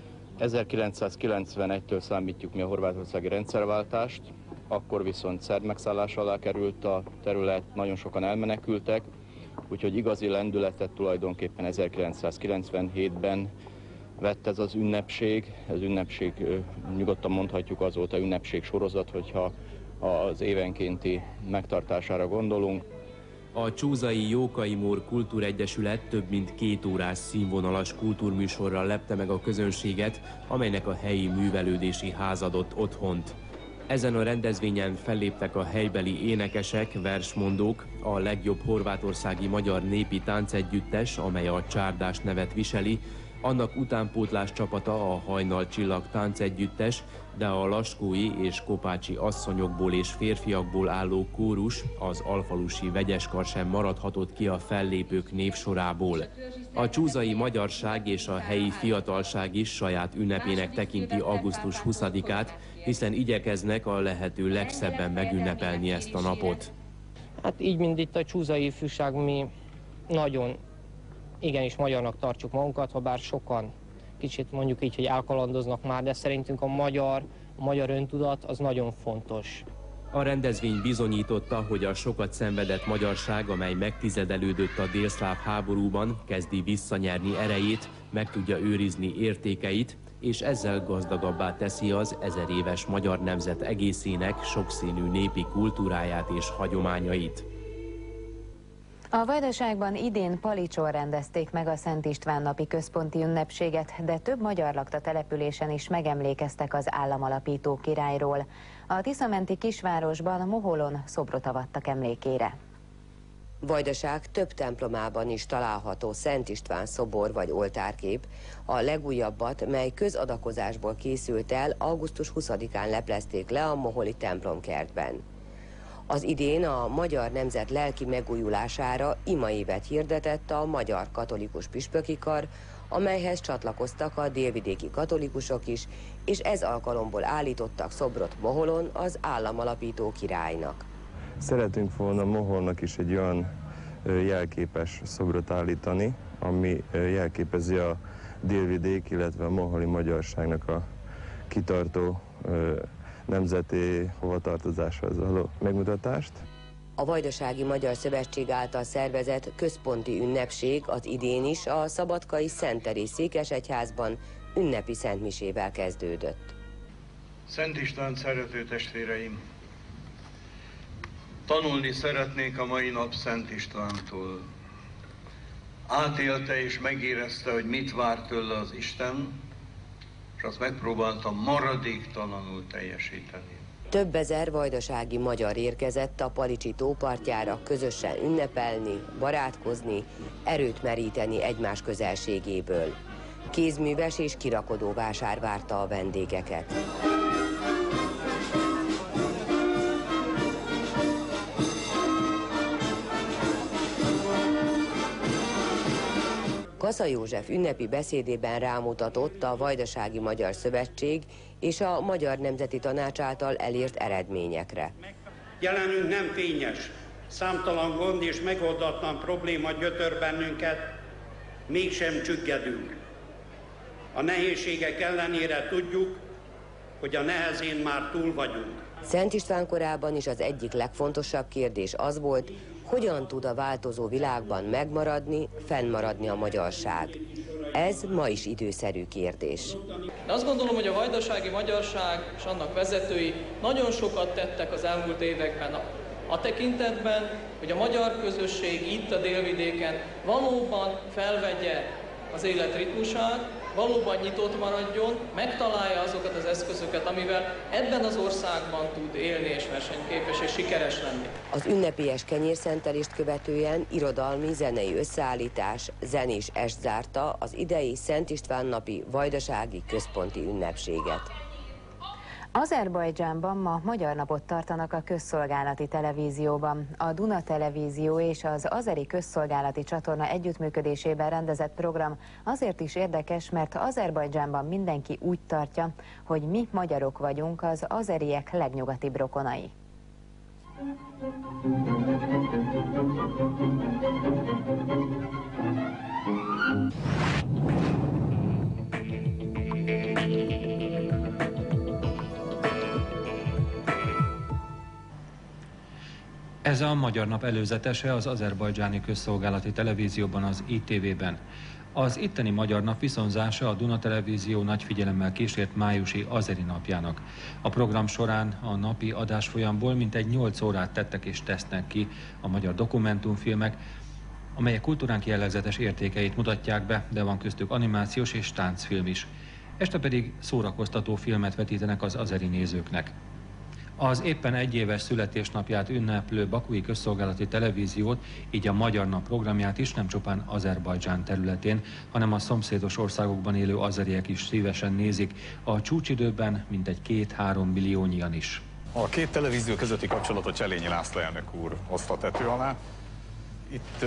ezerkilencszázkilencvenegytől számítjuk mi a horvátországi rendszerváltást, akkor viszont szerb megszállás alá került a terület, nagyon sokan elmenekültek, úgyhogy igazi lendületet tulajdonképpen ezerkilencszázkilencvenhétben vett ez az ünnepség. Az ünnepség, nyugodtan mondhatjuk, azóta ünnepség sorozat, hogyha az évenkénti megtartására gondolunk. A csúzai Jókai Mór Kultúregyesület több mint két órás színvonalas kultúrműsorral lepte meg a közönséget, amelynek a helyi művelődési ház adott otthont. Ezen a rendezvényen felléptek a helybeli énekesek, versmondók, a legjobb horvátországi magyar népi táncegyüttes, amely a Csárdás nevet viseli, Annak utánpótlás csapata a Hajnal Csillag táncegyüttes, de a laskói és kopácsi asszonyokból és férfiakból álló kórus, az alfalusi vegyeskar sem maradhatott ki a fellépők névsorából. A csúzai magyarság és a helyi fiatalság is saját ünnepének tekinti augusztus huszadikát, hiszen igyekeznek a lehető legszebben megünnepelni ezt a napot. Hát így, mint itt a csúzai ifjúság, mi nagyon igenis magyarnak tartjuk magunkat, ha bár sokan kicsit mondjuk így, hogy elkalandoznak már, de szerintünk a magyar, a magyar öntudat az nagyon fontos. A rendezvény bizonyította, hogy a sokat szenvedett magyarság, amely megtizedelődött a délszláv háborúban, kezdi visszanyerni erejét, meg tudja őrizni értékeit, és ezzel gazdagabbá teszi az ezeréves magyar nemzet egészének sokszínű népi kultúráját és hagyományait. A Vajdaságban idén Palicson rendezték meg a Szent István napi központi ünnepséget, de több magyar lakta településen is megemlékeztek az államalapító királyról. A Tiszamenti kisvárosban Moholon szobrot avattak emlékére. Vajdaság több templomában is található Szent István szobor vagy oltárkép. A legújabbat, mely közadakozásból készült el, augusztus huszadikán leplezték le a moholi templomkertben. Az idén a magyar nemzet lelki megújulására imaévet hirdetett a Magyar Katolikus Püspöki Kar, amelyhez csatlakoztak a délvidéki katolikusok is, és ez alkalomból állítottak szobrot Moholon az államalapító királynak. Szeretünk volna Moholnak is egy olyan jelképes szobrot állítani, ami jelképezi a délvidék, illetve a moholi magyarságnak a kitartó nemzeti hovatartozáshoz való megmutatást. A Vajdasági Magyar Szövetség által szervezett központi ünnepség az idén is a szabadkai Szent Teréz székesegyházban ünnepi szentmisével kezdődött. Szent István szerető testvéreim! Tanulni szeretnék a mai nap Szent Istvántól. Átélte és megérezte, hogy mit vár tőle az Isten, és azt megpróbáltam maradéktalanul teljesíteni. Több ezer vajdasági magyar érkezett a Palicsi tópartjára közösen ünnepelni, barátkozni, erőt meríteni egymás közelségéből. Kézműves és kirakodó vásár várta a vendégeket. Kassa József ünnepi beszédében rámutatott a Vajdasági Magyar Szövetség és a Magyar Nemzeti Tanács által elért eredményekre. Jelenünk nem fényes, számtalan gond és megoldatlan probléma gyötör bennünket, mégsem csüggedünk. A nehézségek ellenére tudjuk, hogy a nehezén már túl vagyunk. Szent István korában is az egyik legfontosabb kérdés az volt, hogyan tud a változó világban megmaradni, fennmaradni a magyarság. Ez ma is időszerű kérdés. De azt gondolom, hogy a vajdasági magyarság és annak vezetői nagyon sokat tettek az elmúlt években a, a tekintetben, hogy a magyar közösség itt a délvidéken valóban felvegye az élet ritmusát, valóban nyitott maradjon, megtalálja azokat az eszközöket, amivel ebben az országban tud élni és versenyképes és sikeres lenni. Az ünnepélyes kenyérszentelést követően irodalmi, zenei összeállítás, zenés est zárta az idei Szent István napi vajdasági központi ünnepséget. Azerbajdzsánban ma Magyar Napot tartanak a közszolgálati televízióban. A Duna Televízió és az Azeri Közszolgálati Csatorna együttműködésében rendezett program azért is érdekes, mert Azerbajdzsánban mindenki úgy tartja, hogy mi magyarok vagyunk az azeriek legnyugatibb rokonai. Ez a Magyar Nap előzetese az azerbajdzsáni közszolgálati televízióban, az i té vében. Az itteni Magyar Nap viszonzása a Duna Televízió nagy figyelemmel kísért májusi azeri napjának. A program során a napi adásfolyamból mintegy nyolc órát tettek és tesznek ki a magyar dokumentumfilmek, amelyek kultúránk jellegzetes értékeit mutatják be, de van köztük animációs és táncfilm is. Este pedig szórakoztató filmet vetítenek az azeri nézőknek. Az éppen egyéves születésnapját ünneplő Bakui Közszolgálati Televíziót, így a Magyar Nap programját is nem csupán Azerbajdzsán területén, hanem a szomszédos országokban élő azeriek is szívesen nézik, a csúcsidőben mintegy két-három milliónyian is. A két televízió közötti kapcsolatot Cselényi László elnök úr hozta tető alá. Itt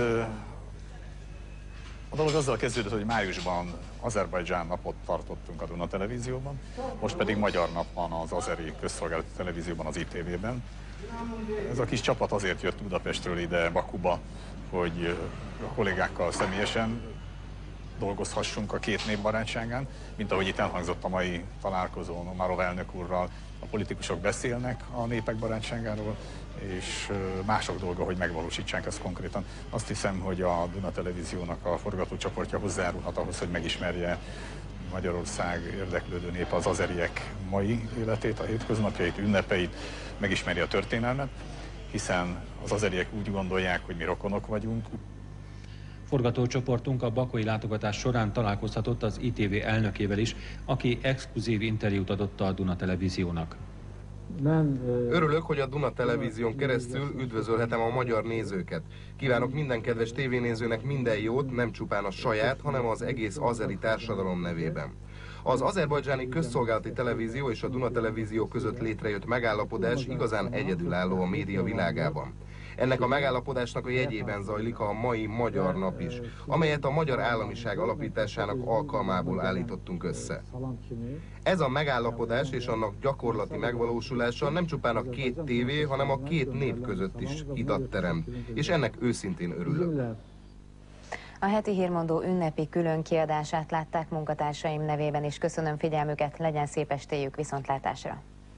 a dolog azzal kezdődött, hogy májusban Azerbajdzsán napot tartottunk a Duna Televízióban, most pedig Magyar Nap van az azeri közszolgálati televízióban, az i té vében. Ez a kis csapat azért jött Budapestről ide, Bakuba, hogy a kollégákkal személyesen dolgozhassunk a két nép barátságán, mint ahogy itt elhangzott a mai találkozón, Omarov elnök úrral, a politikusok beszélnek a népek barátságáról, és mások dolga, hogy megvalósítsák ezt konkrétan. Azt hiszem, hogy a Duna Televíziónak a forgatócsoportja hozzájárulhat ahhoz, hogy megismerje Magyarország érdeklődő nép az azeriek mai életét, a hétköznapjait, ünnepeit, megismeri a történelmet, hiszen az azeriek úgy gondolják, hogy mi rokonok vagyunk. Forgatócsoportunk a bakói látogatás során találkozhatott az i té vé elnökével is, aki exkluzív interjút adott a Duna Televíziónak. Örülök, hogy a Duna Televízión keresztül üdvözölhetem a magyar nézőket. Kívánok minden kedves tévénézőnek minden jót, nem csupán a saját, hanem az egész azeri társadalom nevében. Az azerbajdzsáni közszolgálati televízió és a Duna Televízió között létrejött megállapodás igazán egyedülálló a média világában. Ennek a megállapodásnak a jegyében zajlik a mai Magyar Nap is, amelyet a magyar államiság alapításának alkalmából állítottunk össze. Ez a megállapodás és annak gyakorlati megvalósulása nem csupán a két tévé, hanem a két nép között is hidat teremt, és ennek őszintén örülök. A heti hírmondó ünnepi külön kiadását látták munkatársaim nevében is. Köszönöm figyelmüket, legyen szép estéjük, viszontlátásra!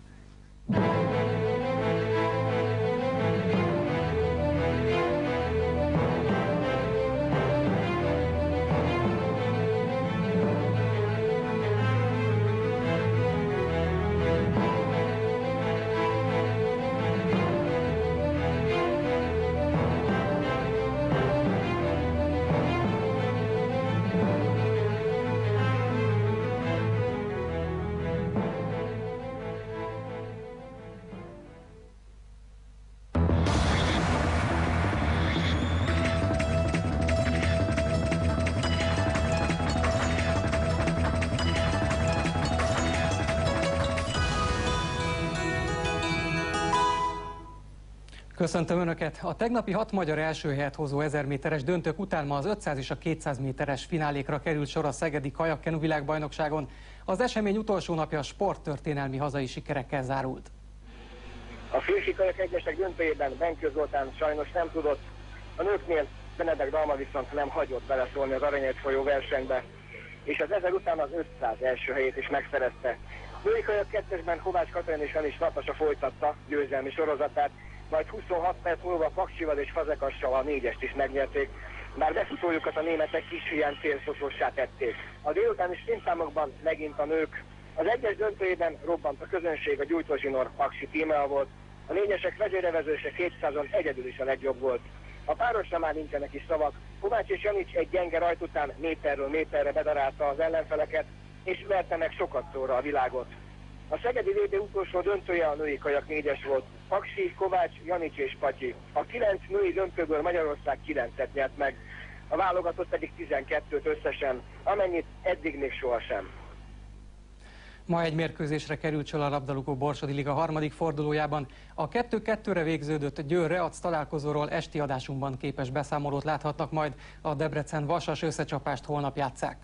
Köszöntöm Önöket! A tegnapi hat magyar első helyet hozó ezer méteres döntők után ma az ötszáz és a kétszáz méteres finálékra került sor a szegedi kajakkenu világbajnokságon. Az esemény utolsó napja a sporttörténelmi hazai sikerekkel zárult. A férfi kajak egyesek döntőjében Benkő Zoltán sajnos nem tudott, a nőknél Benedek Dalma viszont nem hagyott beleszólni az aranyért folyó versenybe, és az ezer után az ötszáz első helyét is megszerezte. Női kajak kettesben Kovács Katalin és Janis Natasa folytatta győzelmi sorozatát, majd huszonhat perc múlva Paksival és Fazekassal a négyest is megnyerték, bár befutójukat a németek kis hiány célszoszóssá tették. A délutáni sprintszámokban megint a nők. Az egyes döntőjében robbant a közönség, a gyújtózsinór Paksi tímea volt, a négyesek vezérlevezőse kétszázon egyedül is a legjobb volt. A párosra már nincsenek is szavak. Kovács és Janics egy gyenge rajt után méterről méterre bedarálta az ellenfeleket, és verte meg sokat szóra a világot. A szegedi vé bé utolsó döntője a női kajak négyes volt. Paksi, Kovács, Janics és Patyi. A kilenc női döntőből Magyarország kilencet nyert meg, a válogatott pedig tizenkettőt összesen, amennyit eddig még sohasem. Ma egy mérkőzésre került sor a labdarúgó Borsodi Liga harmadik fordulójában. A kettő kettőre végződött Győr-Reac találkozóról esti adásunkban képes beszámolót láthatnak majd, a Debrecen-Vasas összecsapást holnap játsszák.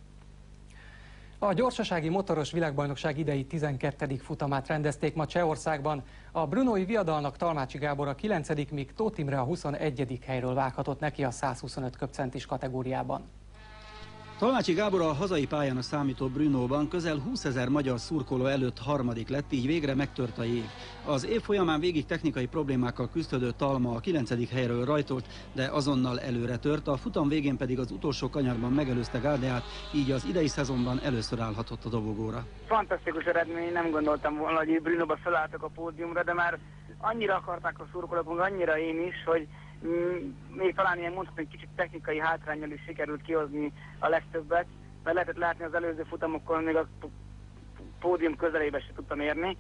A gyorsasági motoros világbajnokság idei tizenkettedik futamát rendezték ma Csehországban. A brunói viadalnak Talmácsi Gábor a kilencedik, míg Tóth Imre a huszonegyedik helyről vághatott neki a százhuszonöt köbcentis kategóriában. Talmácsi Gábor a hazai pályának számító Brunóban közel húszezer magyar szurkoló előtt harmadik lett, így végre megtört a jég. Az év folyamán végig technikai problémákkal küzdődő Talma a kilencedik helyről rajtolt, de azonnal előre tört, a futam végén pedig az utolsó kanyarban megelőzte Gárdeát, így az idei szezonban először állhatott a dobogóra. Fantasztikus eredmény, nem gondoltam volna, hogy Brunóba felálltak a pódiumra, de már annyira akarták a szurkolók, annyira én is, hogy még talán ilyen mondhatni, kicsit technikai hátránnyal is sikerült kihozni a legtöbbet, mert lehetett látni az előző futamokon, még a pódium közelébe se tudtam érni,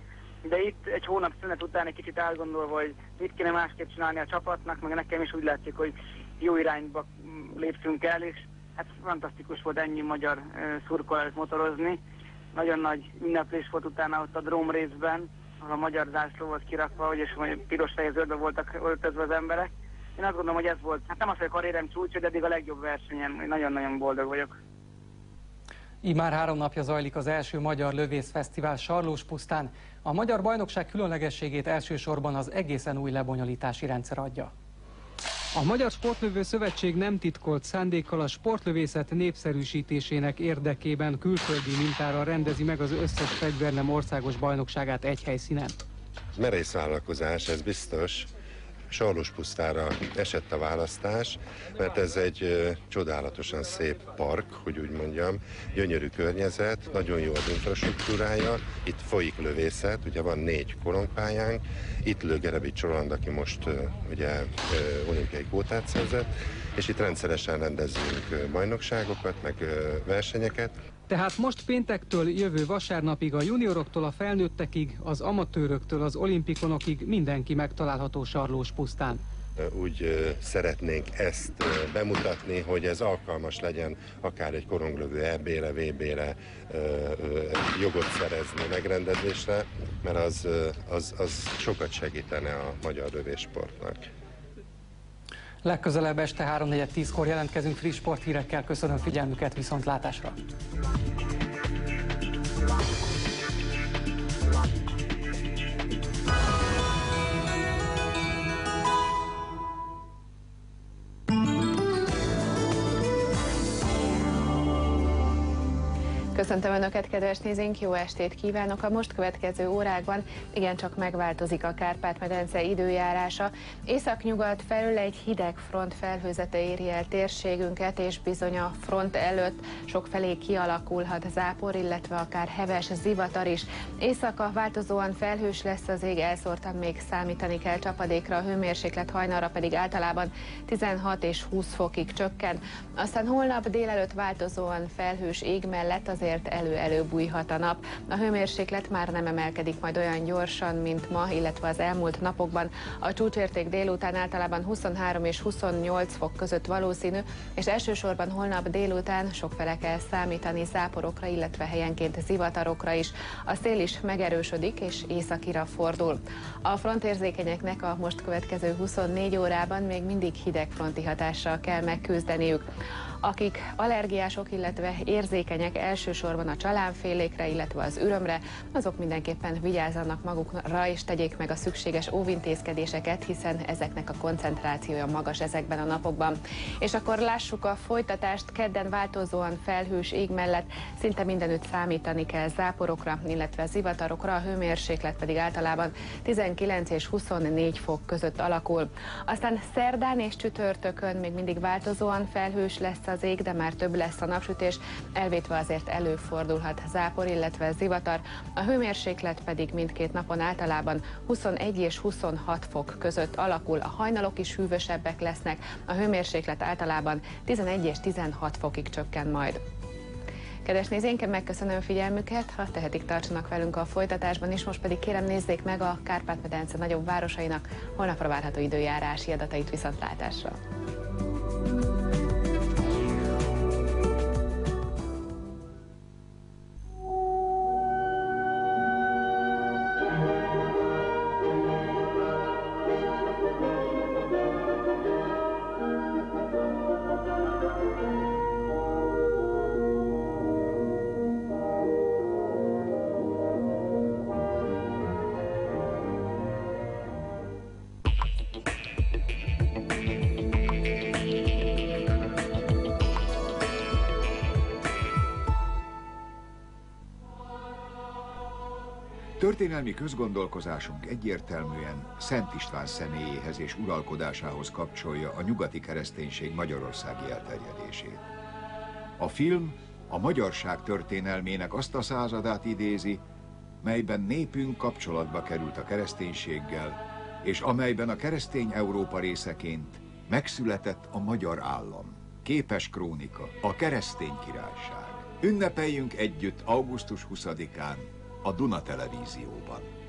de itt egy hónap szünet után egy kicsit elgondolva, hogy mit kéne másképp csinálni a csapatnak, meg nekem is úgy látszik, hogy jó irányba léptünk el, és hát fantasztikus volt ennyi magyar szurkoló előtt motorozni. Nagyon nagy ünneplés volt utána ott a dróm részben, ahol a magyar zászló volt kirakva, és piros fehér zöldbe voltak öltözve az emberek. Én azt gondolom, hogy ez volt, hát nem az, hogy a karrierem csúcsja, de eddig a legjobb versenyen. Nagyon-nagyon boldog vagyok. Így már három napja zajlik az első Magyar Lövészfesztivál Sarlóspusztán. A magyar bajnokság különlegességét elsősorban az egészen új lebonyolítási rendszer adja. A Magyar Sportlövő Szövetség nem titkolt szándékkal a sportlövészet népszerűsítésének érdekében külföldi mintára rendezi meg az összes fegyvernem országos bajnokságát egy helyszínen. Merész vállalkozás, ez biztos. Sarlóspusztára esett a választás, mert ez egy ö, csodálatosan szép park, hogy úgy mondjam, gyönyörű környezet, nagyon jó az infrastruktúrája, itt folyik lövészet, ugye van négy korongpályánk, itt lő Gerebics Roland, aki most ö, ugye ö, olimpiai kvótát szerzett, és itt rendszeresen rendezünk ö, bajnokságokat, meg ö, versenyeket. Tehát most péntektől jövő vasárnapig a junioroktól a felnőttekig, az amatőröktől az olimpikonokig mindenki megtalálható Sarlóspusztán. Úgy ö, szeretnénk ezt ö, bemutatni, hogy ez alkalmas legyen akár egy koronglövő é bé-re, vé bé-re ö, ö, jogot szerezni megrendezésre, mert az, ö, az, az sokat segítene a magyar lövéssportnak. Legközelebb este három negyven tízkor jelentkezünk friss sporthírekkel. Köszönöm figyelmüket, viszontlátásra! Köszöntöm Önöket, kedves nézőink, jó estét kívánok! A most következő órákban igencsak megváltozik a Kárpát-medence időjárása. Északnyugat felül egy hideg front felhőzete éri el térségünket, és bizony a front előtt sokfelé kialakulhat zápor, illetve akár heves zivatar is. Éjszaka változóan felhős lesz az ég, elszórtan még számítani kell csapadékra, a hőmérséklet hajnalra pedig általában tizenhat és húsz fokig csökken. Aztán holnap délelőtt változóan felhős ég mellett azért elő-elő bújhat a nap. A hőmérséklet már nem emelkedik majd olyan gyorsan, mint ma, illetve az elmúlt napokban. A csúcsérték délután általában huszonhárom és huszonnyolc fok között valószínű, és elsősorban holnap délután sokfele kell számítani záporokra, illetve helyenként zivatarokra is. A szél is megerősödik és északira fordul. A frontérzékenyeknek a most következő huszonnégy órában még mindig hidegfronti hatással kell megküzdeniük. Akik allergiások, illetve érzékenyek elsősorban a csalánfélékre, illetve az ürömre, azok mindenképpen vigyázzanak magukra és tegyék meg a szükséges óvintézkedéseket, hiszen ezeknek a koncentrációja magas ezekben a napokban. És akkor lássuk a folytatást. Kedden változóan felhős ég mellett szinte mindenütt számítani kell záporokra, illetve zivatarokra, a hőmérséklet pedig általában tizenkilenc és huszonnégy fok között alakul. Aztán szerdán és csütörtökön még mindig változóan felhős lesz az ég, de már több lesz a napsütés, elvétve azért előfordulhat zápor, illetve zivatar. A hőmérséklet pedig mindkét napon általában huszonegy és huszonhat fok között alakul. A hajnalok is hűvösebbek lesznek, a hőmérséklet általában tizenegy és tizenhat fokig csökken majd. Kedves nézőink, megköszönöm figyelmüket, ha tehetik, tartsanak velünk a folytatásban is, most pedig kérem nézzék meg a Kárpát-medence nagyobb városainak holnapra várható időjárási adatait. Viszontlátásra! Történelmi közgondolkozásunk egyértelműen Szent István személyéhez és uralkodásához kapcsolja a nyugati kereszténység magyarországi elterjedését. A film a magyarság történelmének azt a századát idézi, melyben népünk kapcsolatba került a kereszténységgel, és amelyben a keresztény Európa részeként megszületett a magyar állam. Képes krónika, a keresztény királyság. Ünnepeljünk együtt augusztus huszadikán a Duna Televízióban.